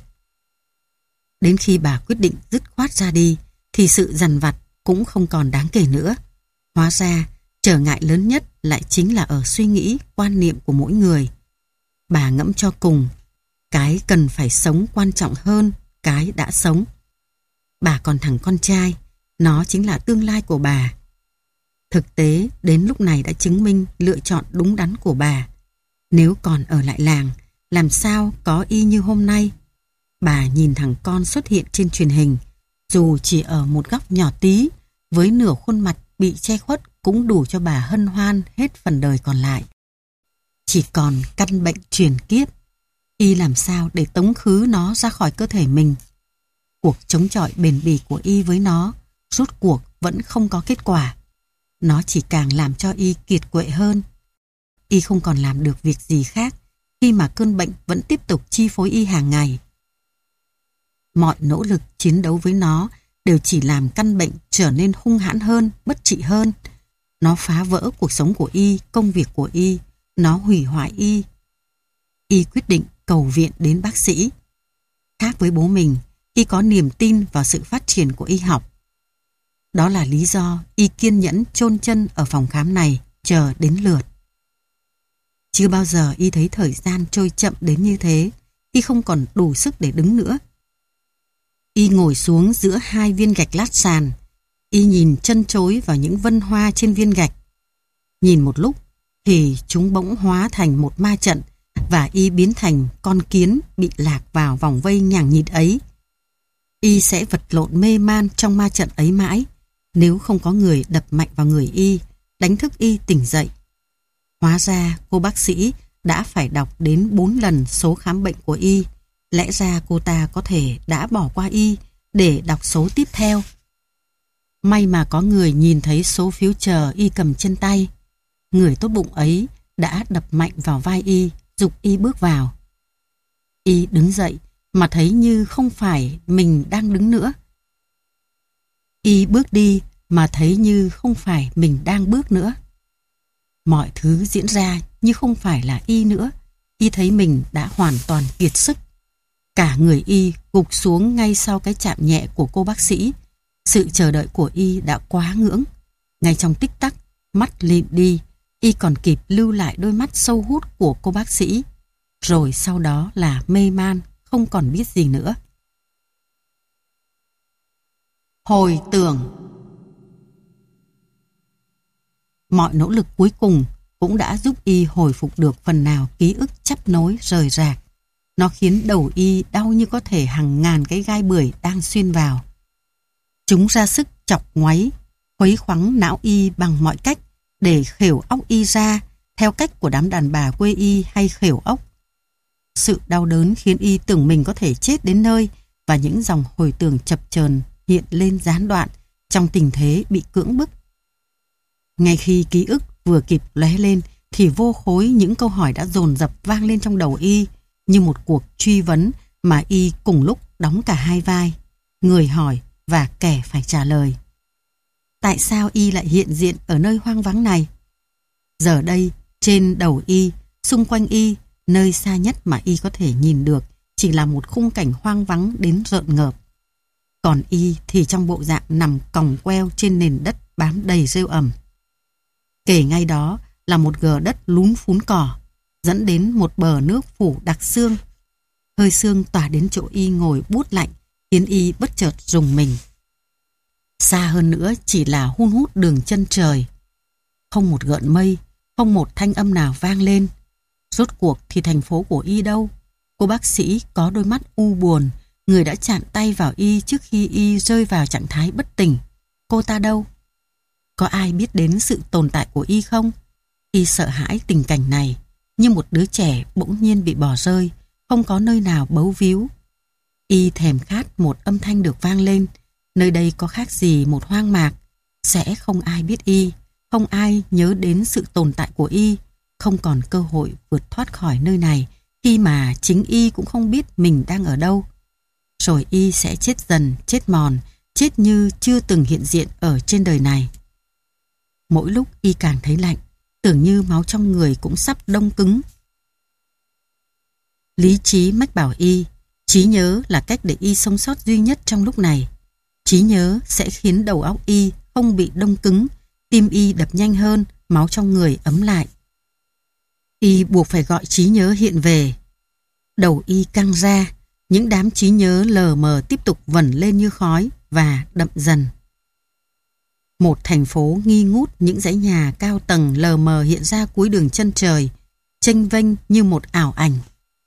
Đến khi bà quyết định dứt khoát ra đi, thì sự dằn vặt cũng không còn đáng kể nữa. Hóa ra, trở ngại lớn nhất lại chính là ở suy nghĩ, quan niệm của mỗi người. Bà ngẫm cho cùng, cái cần phải sống quan trọng hơn cái đã sống. Bà còn thằng con trai, nó chính là tương lai của bà. Thực tế, đến lúc này đã chứng minh lựa chọn đúng đắn của bà. Nếu còn ở lại làng, làm sao có Y như hôm nay? Bà nhìn thằng con xuất hiện trên truyền hình, dù chỉ ở một góc nhỏ tí, với nửa khuôn mặt bị che khuất cũng đủ cho bà hân hoan hết phần đời còn lại. Chỉ còn căn bệnh truyền kiếp, Y làm sao để tống khứ nó ra khỏi cơ thể mình? Cuộc chống chọi bền bỉ của Y với nó, rốt cuộc vẫn không có kết quả. Nó chỉ càng làm cho Y kiệt quệ hơn. Y không còn làm được việc gì khác khi mà cơn bệnh vẫn tiếp tục chi phối Y hàng ngày. Mọi nỗ lực chiến đấu với nó đều chỉ làm căn bệnh trở nên hung hãn hơn, bất trị hơn. Nó phá vỡ cuộc sống của Y, công việc của Y, nó hủy hoại Y. Y quyết định cầu viện đến bác sĩ. Khác với bố mình, Y có niềm tin vào sự phát triển của y học. Đó là lý do Y kiên nhẫn chôn chân ở phòng khám này chờ đến lượt. Chưa bao giờ Y thấy thời gian trôi chậm đến như thế. Y không còn đủ sức để đứng nữa. Y ngồi xuống giữa hai viên gạch lát sàn. Y nhìn trân trối vào những vân hoa trên viên gạch. Nhìn một lúc thì chúng bỗng hóa thành một ma trận, và Y biến thành con kiến bị lạc vào vòng vây nhằng nhịt ấy. Y sẽ vật lộn mê man trong ma trận ấy mãi, nếu không có người đập mạnh vào người Y, đánh thức Y tỉnh dậy. Hóa ra cô bác sĩ đã phải đọc đến 4 lần số khám bệnh của Y. Lẽ ra cô ta có thể đã bỏ qua Y để đọc số tiếp theo. May mà có người nhìn thấy số phiếu chờ Y cầm trên tay. Người tốt bụng ấy đã đập mạnh vào vai Y, giục Y bước vào. Y đứng dậy mà thấy như không phải mình đang đứng nữa. Y bước đi mà thấy như không phải mình đang bước nữa. Mọi thứ diễn ra như không phải là Y nữa. Y thấy mình đã hoàn toàn kiệt sức. Cả người Y gục xuống ngay sau cái chạm nhẹ của cô bác sĩ. Sự chờ đợi của Y đã quá ngưỡng. Ngay trong tích tắc, mắt lịm đi, Y còn kịp lưu lại đôi mắt sâu hút của cô bác sĩ. Rồi sau đó là mê man, không còn biết gì nữa. Hồi tưởng. Mọi nỗ lực cuối cùng cũng đã giúp Y hồi phục được phần nào ký ức chắp nối rời rạc. Nó khiến đầu Y đau như có thể hàng ngàn cái gai bưởi đang xuyên vào. Chúng ra sức chọc ngoáy, khuấy khoắng não Y bằng mọi cách để khều óc Y ra theo cách của đám đàn bà quê Y hay khều óc. Sự đau đớn khiến Y tưởng mình có thể chết đến nơi và những dòng hồi tưởng chập chờn hiện lên gián đoạn trong tình thế bị cưỡng bức. Ngay khi ký ức vừa kịp lóe lên thì vô khối những câu hỏi đã dồn dập vang lên trong đầu Y như một cuộc truy vấn mà Y cùng lúc đóng cả hai vai, người hỏi và kẻ phải trả lời. Tại sao Y lại hiện diện ở nơi hoang vắng này? Giờ đây, trên đầu Y, xung quanh Y, nơi xa nhất mà Y có thể nhìn được chỉ là một khung cảnh hoang vắng đến rợn ngợp. Còn Y thì trong bộ dạng nằm còng queo trên nền đất bám đầy rêu ẩm. Kề ngay đó là một gờ đất lún phún cỏ, dẫn đến một bờ nước phủ đặc sương. Hơi sương tỏa đến chỗ Y ngồi buốt lạnh, khiến Y bất chợt rùng mình. Xa hơn nữa chỉ là hun hút đường chân trời. Không một gợn mây, không một thanh âm nào vang lên. Rốt cuộc thì thành phố của Y đâu? Cô bác sĩ có đôi mắt u buồn, người đã chạm tay vào Y trước khi Y rơi vào trạng thái bất tỉnh. Cô ta đâu? Có ai biết đến sự tồn tại của Y không? Y sợ hãi tình cảnh này, như một đứa trẻ bỗng nhiên bị bỏ rơi, không có nơi nào bấu víu. Y thèm khát một âm thanh được vang lên. Nơi đây có khác gì một hoang mạc. Sẽ không ai biết Y, không ai nhớ đến sự tồn tại của Y, không còn cơ hội vượt thoát khỏi nơi này khi mà chính Y cũng không biết mình đang ở đâu. Rồi Y sẽ chết dần, chết mòn, chết như chưa từng hiện diện ở trên đời này. Mỗi lúc Y càng thấy lạnh, tưởng như máu trong người cũng sắp đông cứng. Lý trí mách bảo Y, trí nhớ là cách để Y sống sót duy nhất trong lúc này. Trí nhớ sẽ khiến đầu óc Y không bị đông cứng, tim Y đập nhanh hơn, máu trong người ấm lại. Y buộc phải gọi trí nhớ hiện về. Đầu Y căng ra, những đám trí nhớ lờ mờ tiếp tục vẩn lên như khói và đậm dần. Một thành phố nghi ngút, những dãy nhà cao tầng lờ mờ hiện ra cuối đường chân trời, chênh vênh như một ảo ảnh.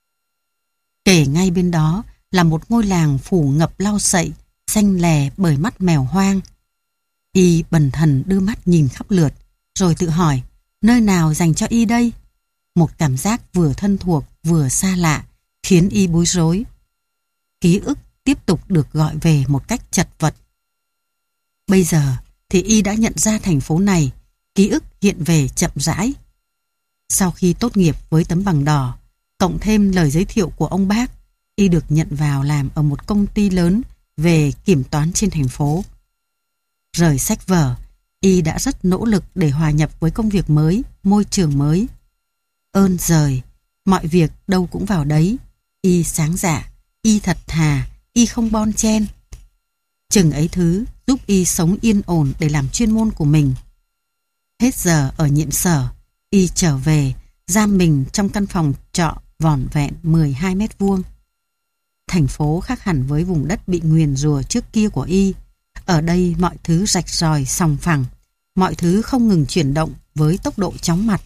Kể ngay bên đó là một ngôi làng phủ ngập lau sậy, xanh lè bởi mắt mèo hoang. Y bần thần đưa mắt nhìn khắp lượt, rồi tự hỏi, nơi nào dành cho Y đây? Một cảm giác vừa thân thuộc vừa xa lạ, khiến Y bối rối. Ký ức tiếp tục được gọi về một cách chật vật. Bây giờ thì Y đã nhận ra thành phố này, ký ức hiện về chậm rãi. Sau khi tốt nghiệp với tấm bằng đỏ, cộng thêm lời giới thiệu của ông bác, Y được nhận vào làm ở một công ty lớn về kiểm toán trên thành phố. Rời sách vở, Y đã rất nỗ lực để hòa nhập với công việc mới, môi trường mới. Ơn giời, mọi việc đâu cũng vào đấy. Y sáng dạ, Y thật thà, Y không bon chen. Chừng ấy thứ giúp Y sống yên ổn để làm chuyên môn của mình. Hết giờ ở nhiệm sở, Y trở về, giam mình trong căn phòng trọ vỏn vẹn 12 mét vuông. Thành phố khác hẳn với vùng đất bị nguyền rủa trước kia của Y. Ở đây mọi thứ rạch ròi sòng phẳng, mọi thứ không ngừng chuyển động với tốc độ chóng mặt.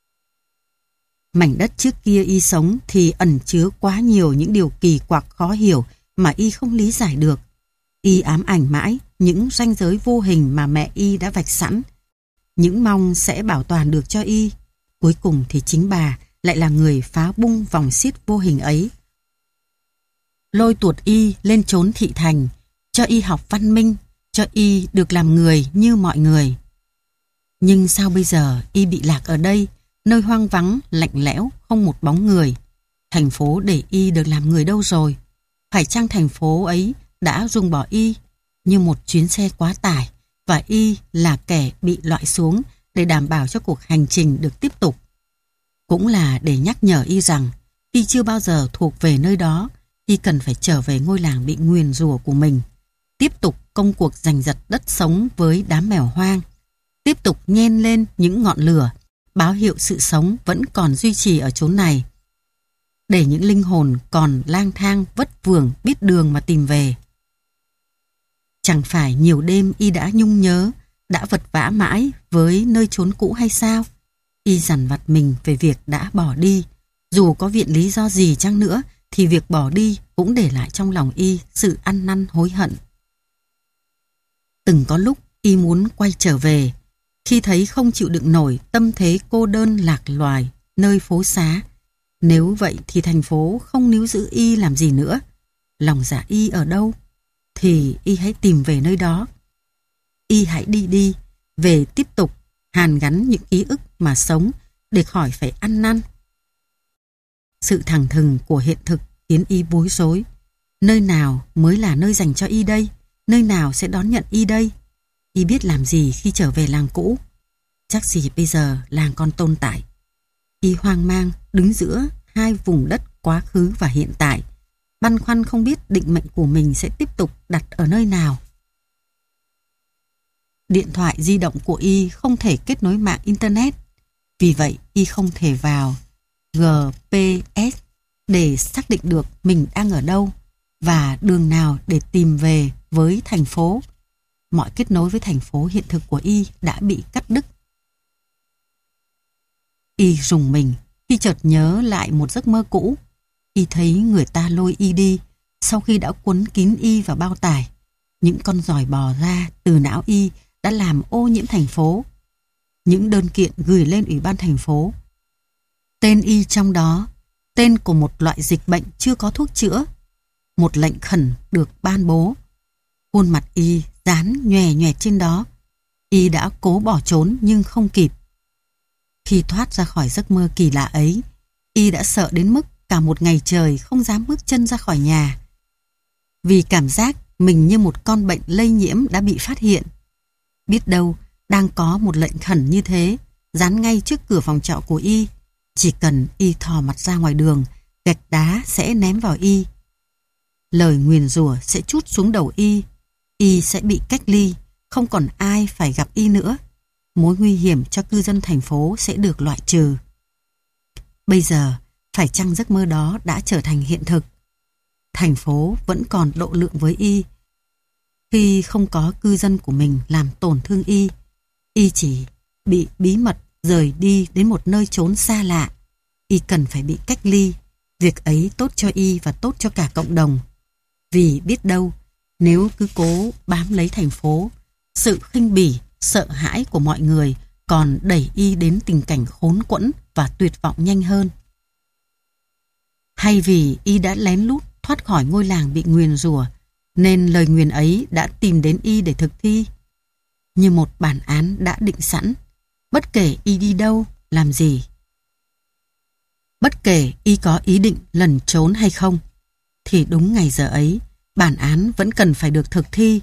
Mảnh đất trước kia Y sống thì ẩn chứa quá nhiều những điều kỳ quặc khó hiểu mà Y không lý giải được. Y ám ảnh mãi những ranh giới vô hình mà mẹ Y đã vạch sẵn, những mong sẽ bảo toàn được cho Y. Cuối cùng thì chính bà lại là người phá bung vòng xiết vô hình ấy, lôi tuột Y lên chốn thị thành, cho Y học văn minh, cho Y được làm người như mọi người. Nhưng sao bây giờ Y bị lạc ở đây, nơi hoang vắng, lạnh lẽo, không một bóng người? Thành phố để Y được làm người đâu rồi? Phải chăng thành phố ấy đã ruồng bỏ Y? như một chuyến xe quá tải và y là kẻ bị loại xuống để đảm bảo cho cuộc hành trình được tiếp tục. Cũng là để nhắc nhở y rằng y chưa bao giờ thuộc về nơi đó, y cần phải trở về ngôi làng bị nguyền rủa của mình, tiếp tục công cuộc giành giật đất sống với đám mèo hoang, tiếp tục nhen lên những ngọn lửa, báo hiệu sự sống vẫn còn duy trì ở chốn này, để những linh hồn còn lang thang vất vưởng biết đường mà tìm về. Chẳng phải nhiều đêm y đã nhung nhớ, đã vật vã mãi với nơi chốn cũ hay sao? Y dằn vặt mình về việc đã bỏ đi, dù có viện lý do gì chăng nữa thì việc bỏ đi cũng để lại trong lòng y sự ăn năn hối hận. Từng có lúc y muốn quay trở về, khi thấy không chịu đựng nổi tâm thế cô đơn lạc loài nơi phố xá. Nếu vậy thì thành phố không níu giữ y làm gì nữa. Lòng dạ y ở đâu thì y hãy tìm về nơi đó. Y hãy đi về tiếp tục hàn gắn những ký ức mà sống để khỏi phải ăn năn. Sự thẳng thừng của hiện thực khiến y bối rối. Nơi nào mới là nơi dành cho y đây? Nơi nào sẽ đón nhận y đây? Y biết làm gì khi trở về làng cũ? Chắc gì bây giờ làng còn tồn tại. Y hoang mang đứng giữa hai vùng đất quá khứ và hiện tại, băn khoăn không biết định mệnh của mình sẽ tiếp tục đặt ở nơi nào. Điện thoại di động của y không thể kết nối mạng Internet, vì vậy y không thể vào GPS để xác định được mình đang ở đâu và đường nào để tìm về với thành phố. Mọi kết nối với thành phố hiện thực của y đã bị cắt đứt. Y rùng mình khi chợt nhớ lại một giấc mơ cũ. Y thấy người ta lôi y đi sau khi đã quấn kín y vào bao tải. Những con giòi bò ra từ não y đã làm ô nhiễm thành phố. Những đơn kiện gửi lên Ủy ban thành phố. Tên y trong đó, tên của một loại dịch bệnh chưa có thuốc chữa. Một lệnh khẩn được ban bố. Khuôn mặt y dán nhòe nhòe trên đó. Y đã cố bỏ trốn nhưng không kịp. Khi thoát ra khỏi giấc mơ kỳ lạ ấy, y đã sợ đến mức cả một ngày trời không dám bước chân ra khỏi nhà. Vì cảm giác mình như một con bệnh lây nhiễm đã bị phát hiện. Biết đâu đang có một lệnh khẩn như thế dán ngay trước cửa phòng trọ của y. Chỉ cần y thò mặt ra ngoài đường, gạch đá sẽ ném vào y. Lời nguyền rủa sẽ trút xuống đầu y. Y sẽ bị cách ly, không còn ai phải gặp y nữa. Mối nguy hiểm cho cư dân thành phố sẽ được loại trừ. Bây giờ, phải chăng giấc mơ đó đã trở thành hiện thực? Thành phố vẫn còn độ lượng với y. Khi không có cư dân của mình làm tổn thương y, y chỉ bị bí mật rời đi đến một nơi chốn xa lạ. Y cần phải bị cách ly. Việc ấy tốt cho y và tốt cho cả cộng đồng. Vì biết đâu, nếu cứ cố bám lấy thành phố, sự khinh bỉ, sợ hãi của mọi người còn đẩy y đến tình cảnh khốn quẫn và tuyệt vọng nhanh hơn. Hay vì y đã lén lút thoát khỏi ngôi làng bị nguyền rủa, nên lời nguyền ấy đã tìm đến y để thực thi. Như một bản án đã định sẵn, bất kể y đi đâu, làm gì. Bất kể y có ý định lẩn trốn hay không, thì đúng ngày giờ ấy, bản án vẫn cần phải được thực thi.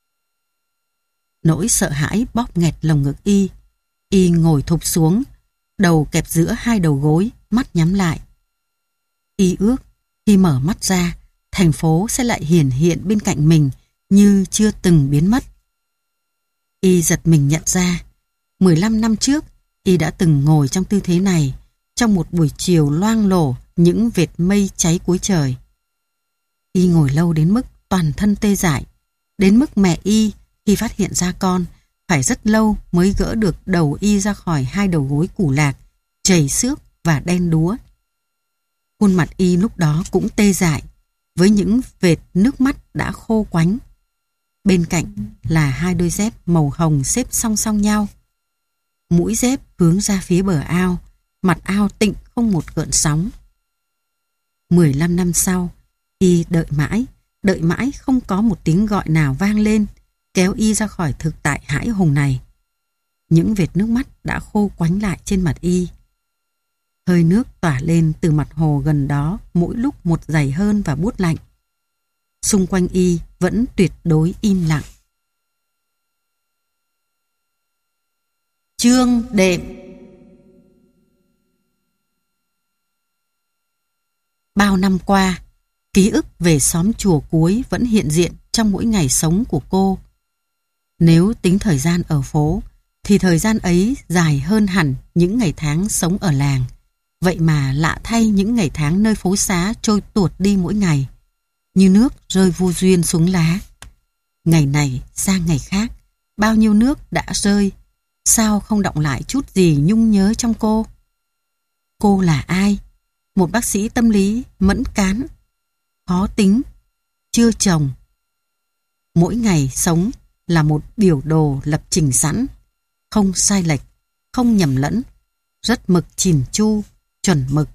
Nỗi sợ hãi bóp nghẹt lồng ngực y. Y ngồi thụp xuống, đầu kẹp giữa hai đầu gối, mắt nhắm lại. Y ước khi mở mắt ra, thành phố sẽ lại hiển hiện bên cạnh mình như chưa từng biến mất. Y giật mình nhận ra, 15 năm trước, y đã từng ngồi trong tư thế này, trong một buổi chiều loang lổ những vệt mây cháy cuối trời. Y ngồi lâu đến mức toàn thân tê dại, đến mức mẹ y khi phát hiện ra con phải rất lâu mới gỡ được đầu y ra khỏi hai đầu gối củ lạc, chảy xước và đen đúa. Khuôn mặt y lúc đó cũng tê dại, với những vệt nước mắt đã khô quánh. Bên cạnh là hai đôi dép màu hồng xếp song song nhau. Mũi dép hướng ra phía bờ ao, mặt ao tịnh không một gợn sóng. 15 năm sau, y đợi mãi không có một tiếng gọi nào vang lên, kéo y ra khỏi thực tại hãi hùng này. Những vệt nước mắt đã khô quánh lại trên mặt y. Hơi nước tỏa lên từ mặt hồ gần đó mỗi lúc một dày hơn và buốt lạnh. Xung quanh y vẫn tuyệt đối im lặng. Chương đệm. Bao năm qua, ký ức về xóm chùa Cuối vẫn hiện diện trong mỗi ngày sống của cô. Nếu tính thời gian ở phố, thì thời gian ấy dài hơn hẳn những ngày tháng sống ở làng. Vậy mà lạ thay, những ngày tháng nơi phố xá trôi tuột đi mỗi ngày, như nước rơi vô duyên xuống lá. Ngày này sang ngày khác, bao nhiêu nước đã rơi, sao không đọng lại chút gì nhung nhớ trong cô? Cô là ai? Một bác sĩ tâm lý mẫn cán, khó tính, chưa chồng. Mỗi ngày sống là một biểu đồ lập trình sẵn, không sai lệch, không nhầm lẫn, rất mực chỉn chu, chuẩn mực.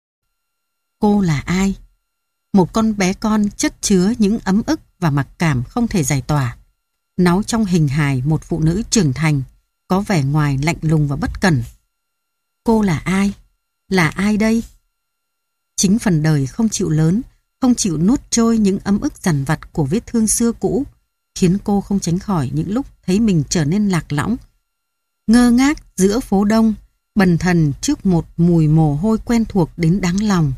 Cô là ai? Một con bé con chất chứa những ấm ức và mặc cảm không thể giải tỏa, náu trong hình hài một phụ nữ trưởng thành, có vẻ ngoài lạnh lùng và bất cẩn. Cô là ai? Là ai đây? Chính phần đời không chịu lớn, không chịu nuốt trôi những ấm ức dằn vặt của vết thương xưa cũ, khiến cô không tránh khỏi những lúc thấy mình trở nên lạc lõng, ngơ ngác giữa phố đông, bần thần trước một mùi mồ hôi quen thuộc đến đáng lòng.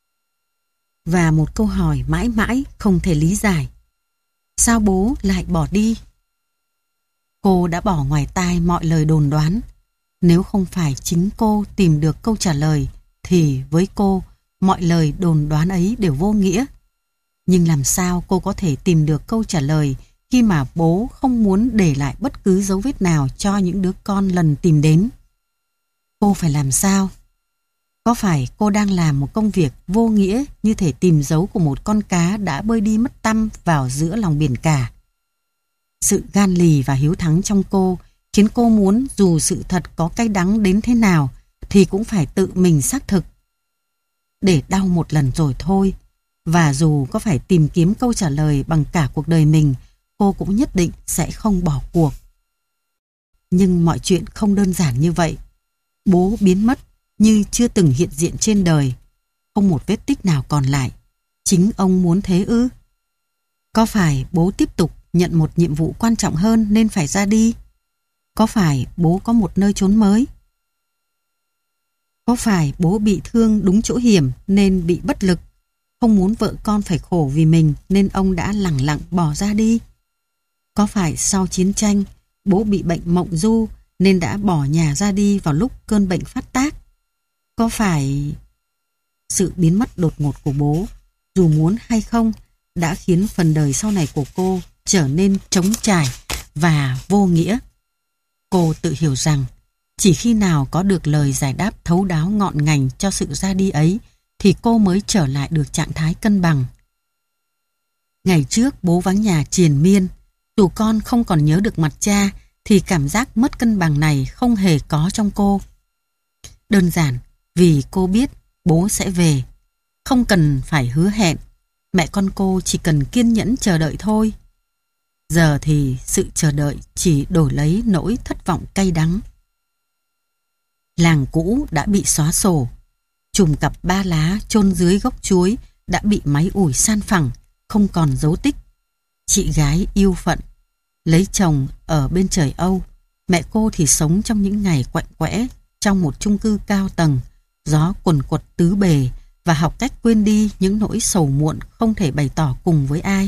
Và một câu hỏi mãi mãi không thể lý giải: sao bố lại bỏ đi? Cô đã bỏ ngoài tai mọi lời đồn đoán. Nếu không phải chính cô tìm được câu trả lời, thì với cô, mọi lời đồn đoán ấy đều vô nghĩa. Nhưng làm sao cô có thể tìm được câu trả lời khi mà bố không muốn để lại bất cứ dấu vết nào cho những đứa con lần tìm đến? Cô phải làm sao? Có phải cô đang làm một công việc vô nghĩa như thể tìm dấu của một con cá đã bơi đi mất tăm vào giữa lòng biển cả? Sự gan lì và hiếu thắng trong cô khiến cô muốn dù sự thật có cay đắng đến thế nào thì cũng phải tự mình xác thực. Để đau một lần rồi thôi, và dù có phải tìm kiếm câu trả lời bằng cả cuộc đời mình, cô cũng nhất định sẽ không bỏ cuộc. Nhưng mọi chuyện không đơn giản như vậy. Bố biến mất như chưa từng hiện diện trên đời, không một vết tích nào còn lại. Chính ông muốn thế ư? Có phải bố tiếp tục nhận một nhiệm vụ quan trọng hơn nên phải ra đi? Có phải bố có một nơi trốn mới? Có phải bố bị thương đúng chỗ hiểm nên bị bất lực, không muốn vợ con phải khổ vì mình nên ông đã lẳng lặng bỏ ra đi? Có phải sau chiến tranh bố bị bệnh mộng du nên đã bỏ nhà ra đi vào lúc cơn bệnh phát tác? Có phải sự biến mất đột ngột của bố, dù muốn hay không, đã khiến phần đời sau này của cô trở nên trống trải và vô nghĩa? Cô tự hiểu rằng chỉ khi nào có được lời giải đáp thấu đáo ngọn ngành cho sự ra đi ấy thì cô mới trở lại được trạng thái cân bằng. Ngày trước bố vắng nhà triền miên, dù con không còn nhớ được mặt cha thì cảm giác mất cân bằng này không hề có trong cô. Đơn giản vì cô biết bố sẽ về, không cần phải hứa hẹn, mẹ con cô chỉ cần kiên nhẫn chờ đợi thôi. Giờ thì sự chờ đợi chỉ đổi lấy nỗi thất vọng cay đắng. Làng cũ đã bị xóa sổ, chùm cặp ba lá chôn dưới gốc chuối đã bị máy ủi san phẳng, không còn dấu tích. Chị gái yêu phận, lấy chồng ở bên trời Âu, mẹ cô thì sống trong những ngày quạnh quẽ trong một chung cư cao tầng, gió quần quật tứ bề, và học cách quên đi những nỗi sầu muộn không thể bày tỏ cùng với ai.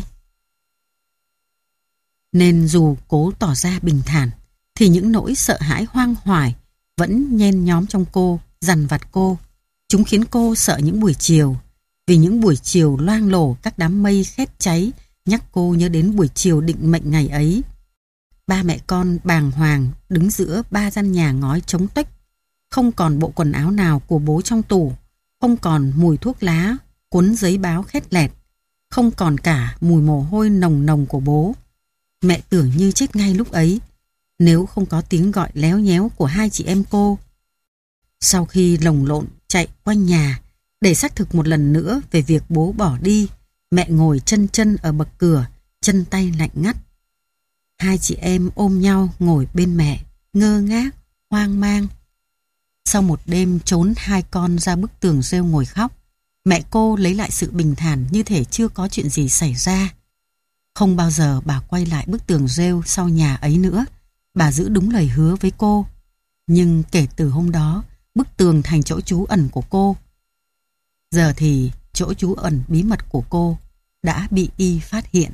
Nên dù cố tỏ ra bình thản, thì những nỗi sợ hãi hoang hoài vẫn nhen nhóm trong cô, dằn vặt cô. Chúng khiến cô sợ những buổi chiều, vì những buổi chiều loang lổ các đám mây khét cháy nhắc cô nhớ đến buổi chiều định mệnh ngày ấy. Ba mẹ con bàng hoàng đứng giữa ba gian nhà ngói trống tuếch, không còn bộ quần áo nào của bố trong tủ, không còn mùi thuốc lá cuốn giấy báo khét lẹt, không còn cả mùi mồ hôi nồng nồng của bố. Mẹ tưởng như chết ngay lúc ấy, nếu không có tiếng gọi léo nhéo của hai chị em cô. Sau khi lồng lộn chạy quanh nhà để xác thực một lần nữa về việc bố bỏ đi, mẹ ngồi chân chân ở bậc cửa, chân tay lạnh ngắt. Hai chị em ôm nhau ngồi bên mẹ, ngơ ngác, hoang mang. Sau một đêm trốn hai con ra bức tường rêu ngồi khóc, mẹ cô lấy lại sự bình thản như thể chưa có chuyện gì xảy ra. Không bao giờ bà quay lại bức tường rêu sau nhà ấy nữa. Bà giữ đúng lời hứa với cô. Nhưng kể từ hôm đó, bức tường thành chỗ trú ẩn của cô. Giờ thì chỗ trú ẩn bí mật của cô đã bị Y phát hiện.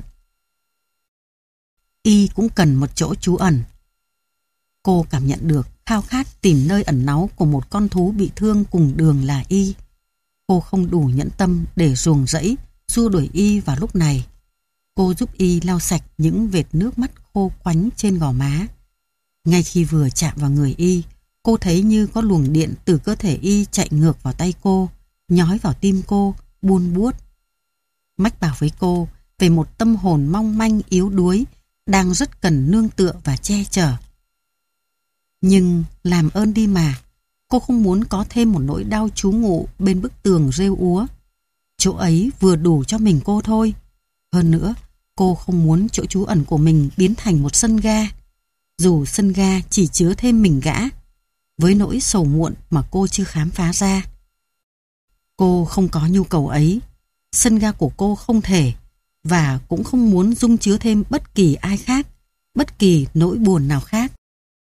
Y cũng cần một chỗ trú ẩn. Cô cảm nhận được khao khát tìm nơi ẩn náu của một con thú bị thương cùng đường là Y. Cô không đủ nhẫn tâm để ruồng rẫy, xua đuổi Y vào lúc này. Cô giúp Y lau sạch những vệt nước mắt khô quánh trên gò má. Ngay khi vừa chạm vào người Y, cô thấy như có luồng điện từ cơ thể Y chạy ngược vào tay cô, nhói vào tim cô, buôn buốt. Mách bảo với cô về một tâm hồn mong manh yếu đuối, đang rất cần nương tựa và che chở. Nhưng làm ơn đi mà, cô không muốn có thêm một nỗi đau trú ngụ bên bức tường rêu úa. Chỗ ấy vừa đủ cho mình cô thôi. Hơn nữa, cô không muốn chỗ trú ẩn của mình biến thành một sân ga. Dù sân ga chỉ chứa thêm mình gã, với nỗi sầu muộn mà cô chưa khám phá ra. Cô không có nhu cầu ấy. Sân ga của cô không thể, và cũng không muốn dung chứa thêm bất kỳ ai khác, bất kỳ nỗi buồn nào khác.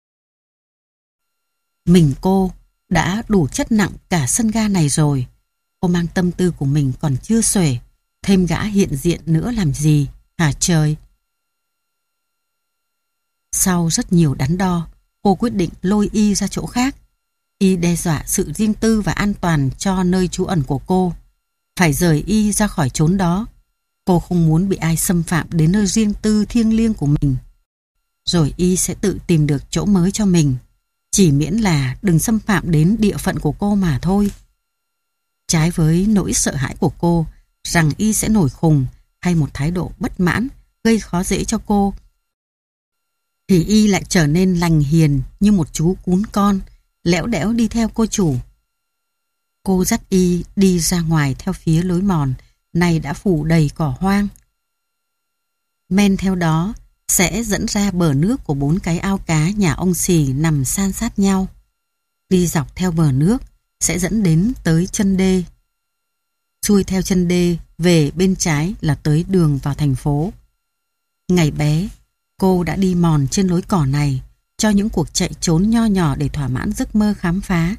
Mình cô đã đủ chất nặng cả sân ga này rồi. Cô mang tâm tư của mình còn chưa xuể, thêm gã hiện diện nữa làm gì, hả trời? Sau rất nhiều đắn đo, cô quyết định lôi Y ra chỗ khác. Y đe dọa sự riêng tư và an toàn cho nơi trú ẩn của cô. Phải rời Y ra khỏi chốn đó. Cô không muốn bị ai xâm phạm đến nơi riêng tư thiêng liêng của mình. Rồi Y sẽ tự tìm được chỗ mới cho mình. Chỉ miễn là đừng xâm phạm đến địa phận của cô mà thôi. Trái với nỗi sợ hãi của cô rằng Y sẽ nổi khùng hay một thái độ bất mãn gây khó dễ cho cô, thì Y lại trở nên lành hiền như một chú cún con, lẽo đẽo đi theo cô chủ. Cô dắt Y đi ra ngoài theo phía lối mòn nay đã phủ đầy cỏ hoang. Men theo đó sẽ dẫn ra bờ nước của 4 cái ao cá nhà ông Xì nằm san sát nhau. Đi dọc theo bờ nước sẽ dẫn đến tới chân đê. Xuôi theo chân đê về bên trái là tới đường vào thành phố. Ngày bé, cô đã đi mòn trên lối cỏ này cho những cuộc chạy trốn nho nhỏ để thỏa mãn giấc mơ khám phá.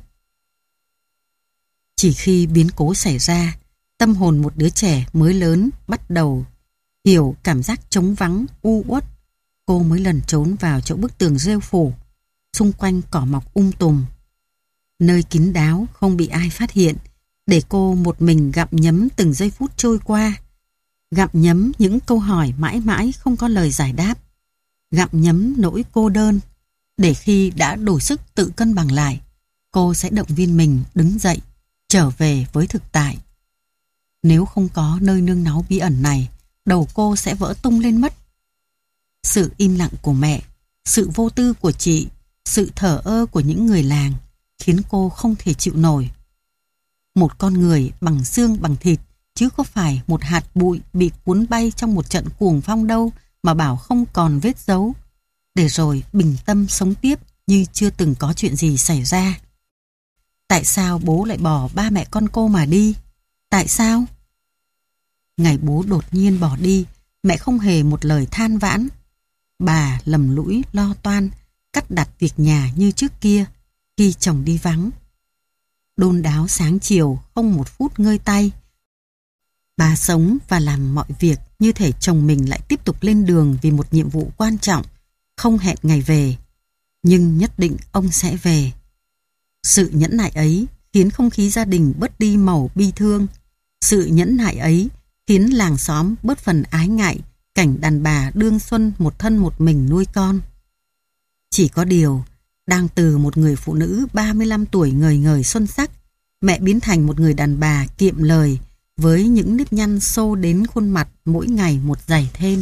Chỉ khi biến cố xảy ra, tâm hồn một đứa trẻ mới lớn bắt đầu hiểu cảm giác trống vắng, u uất, cô mới lần trốn vào chỗ bức tường rêu phủ, xung quanh cỏ mọc tùm. Nơi kín đáo không bị ai phát hiện, để cô một mình gặm nhấm từng giây phút trôi qua, gặm nhấm những câu hỏi mãi mãi không có lời giải đáp, gặm nhấm nỗi cô đơn, để khi đã đủ sức tự cân bằng lại, cô sẽ động viên mình đứng dậy, trở về với thực tại. Nếu không có nơi nương náu bí ẩn này, đầu cô sẽ vỡ tung lên mất. Sự im lặng của mẹ, sự vô tư của chị, sự thờ ơ của những người làng khiến cô không thể chịu nổi. Một con người bằng xương bằng thịt, chứ có phải một hạt bụi bị cuốn bay trong một trận cuồng phong đâu mà bảo không còn vết dấu, để rồi bình tâm sống tiếp như chưa từng có chuyện gì xảy ra. Tại sao bố lại bỏ ba mẹ con cô mà đi? Tại sao? Ngày bố đột nhiên bỏ đi, mẹ không hề một lời than vãn. Bà lầm lũi lo toan, cắt đặt việc nhà như trước kia khi chồng đi vắng. Đôn đáo sáng chiều không một phút ngơi tay. Bà sống và làm mọi việc như thể chồng mình lại tiếp tục lên đường vì một nhiệm vụ quan trọng, không hẹn ngày về. Nhưng nhất định ông sẽ về. Sự nhẫn nại ấy khiến không khí gia đình bớt đi màu bi thương. Sự nhẫn nại ấy khiến làng xóm bớt phần ái ngại cảnh đàn bà đương xuân một thân một mình nuôi con. Chỉ có điều, đang từ một người phụ nữ 35 tuổi ngời ngời xuân sắc, mẹ biến thành một người đàn bà kiệm lời với những nếp nhăn xô đến khuôn mặt mỗi ngày một dày thêm.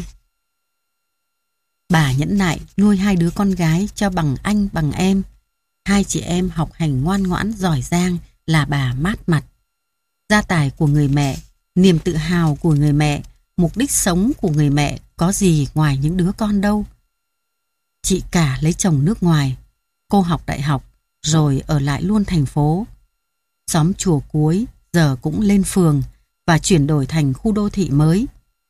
Bà nhẫn nại nuôi 2 đứa con gái cho bằng anh bằng em. 2 chị em học hành ngoan ngoãn giỏi giang là bà mát mặt. Gia tài của người mẹ, niềm tự hào của người mẹ, mục đích sống của người mẹ có gì ngoài những đứa con đâu. Chị cả lấy chồng nước ngoài, cô học đại học rồi ở lại luôn thành phố. Xóm Chùa Cuối giờ cũng lên phường và chuyển đổi thành khu đô thị mới.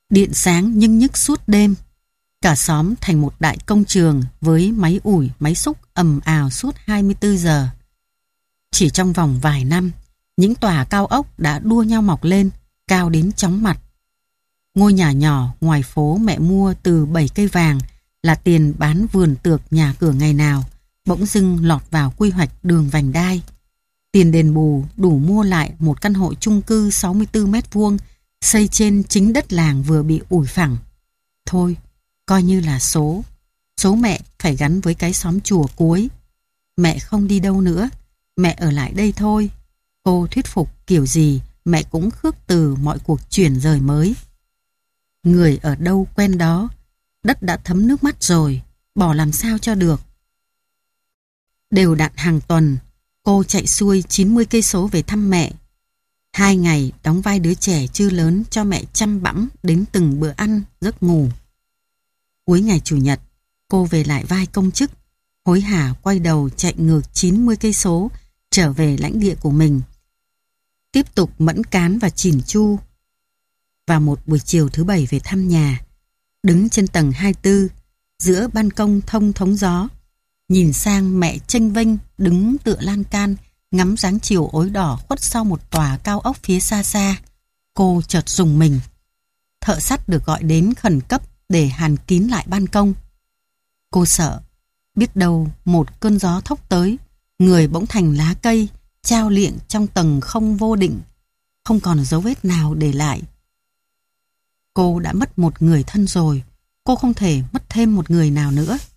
Điện sáng nhưng nhức suốt đêm. Cả xóm thành một đại công trường với máy ủi, máy xúc ầm ào suốt 24 giờ. Chỉ trong vòng vài năm, những tòa cao ốc đã đua nhau mọc lên, cao đến chóng mặt. Ngôi nhà nhỏ ngoài phố mẹ mua từ 7 cây vàng là tiền bán vườn tược nhà cửa ngày nào, bỗng dưng lọt vào quy hoạch đường vành đai. Tiền đền bù đủ mua lại một căn hộ chung cư 64 mét vuông xây trên chính đất làng vừa bị ủi phẳng. Thôi, coi như là số mẹ phải gắn với cái xóm chùa cuối. Mẹ không đi đâu nữa, mẹ ở lại đây thôi. Cô thuyết phục kiểu gì mẹ cũng khước từ mọi cuộc chuyển rời mới. Người ở đâu quen đó, đất đã thấm nước mắt rồi, bỏ làm sao cho được. Đều đặn hàng tuần, cô chạy xuôi 90 cây số về thăm mẹ. 2 ngày đóng vai đứa trẻ chưa lớn cho mẹ chăm bẵm đến từng bữa ăn, giấc ngủ. Cuối ngày Chủ nhật, cô về lại vai công chức, hối hả quay đầu chạy ngược 90 cây số trở về lãnh địa của mình. Tiếp tục mẫn cán và chỉn chu. Vào một buổi chiều thứ Bảy về thăm nhà, đứng trên tầng 24, giữa ban công thông thống gió, nhìn sang mẹ chênh vênh đứng tựa lan can, ngắm dáng chiều ối đỏ khuất sau một tòa cao ốc phía xa xa. Cô chợt rùng mình. Thợ sắt được gọi đến khẩn cấp để hàn kín lại ban công. Cô sợ, biết đâu một cơn gió thốc tới, người bỗng thành lá cây, trao liệng trong tầng không vô định, không còn dấu vết nào để lại. Cô đã mất một người thân rồi, cô không thể mất thêm một người nào nữa.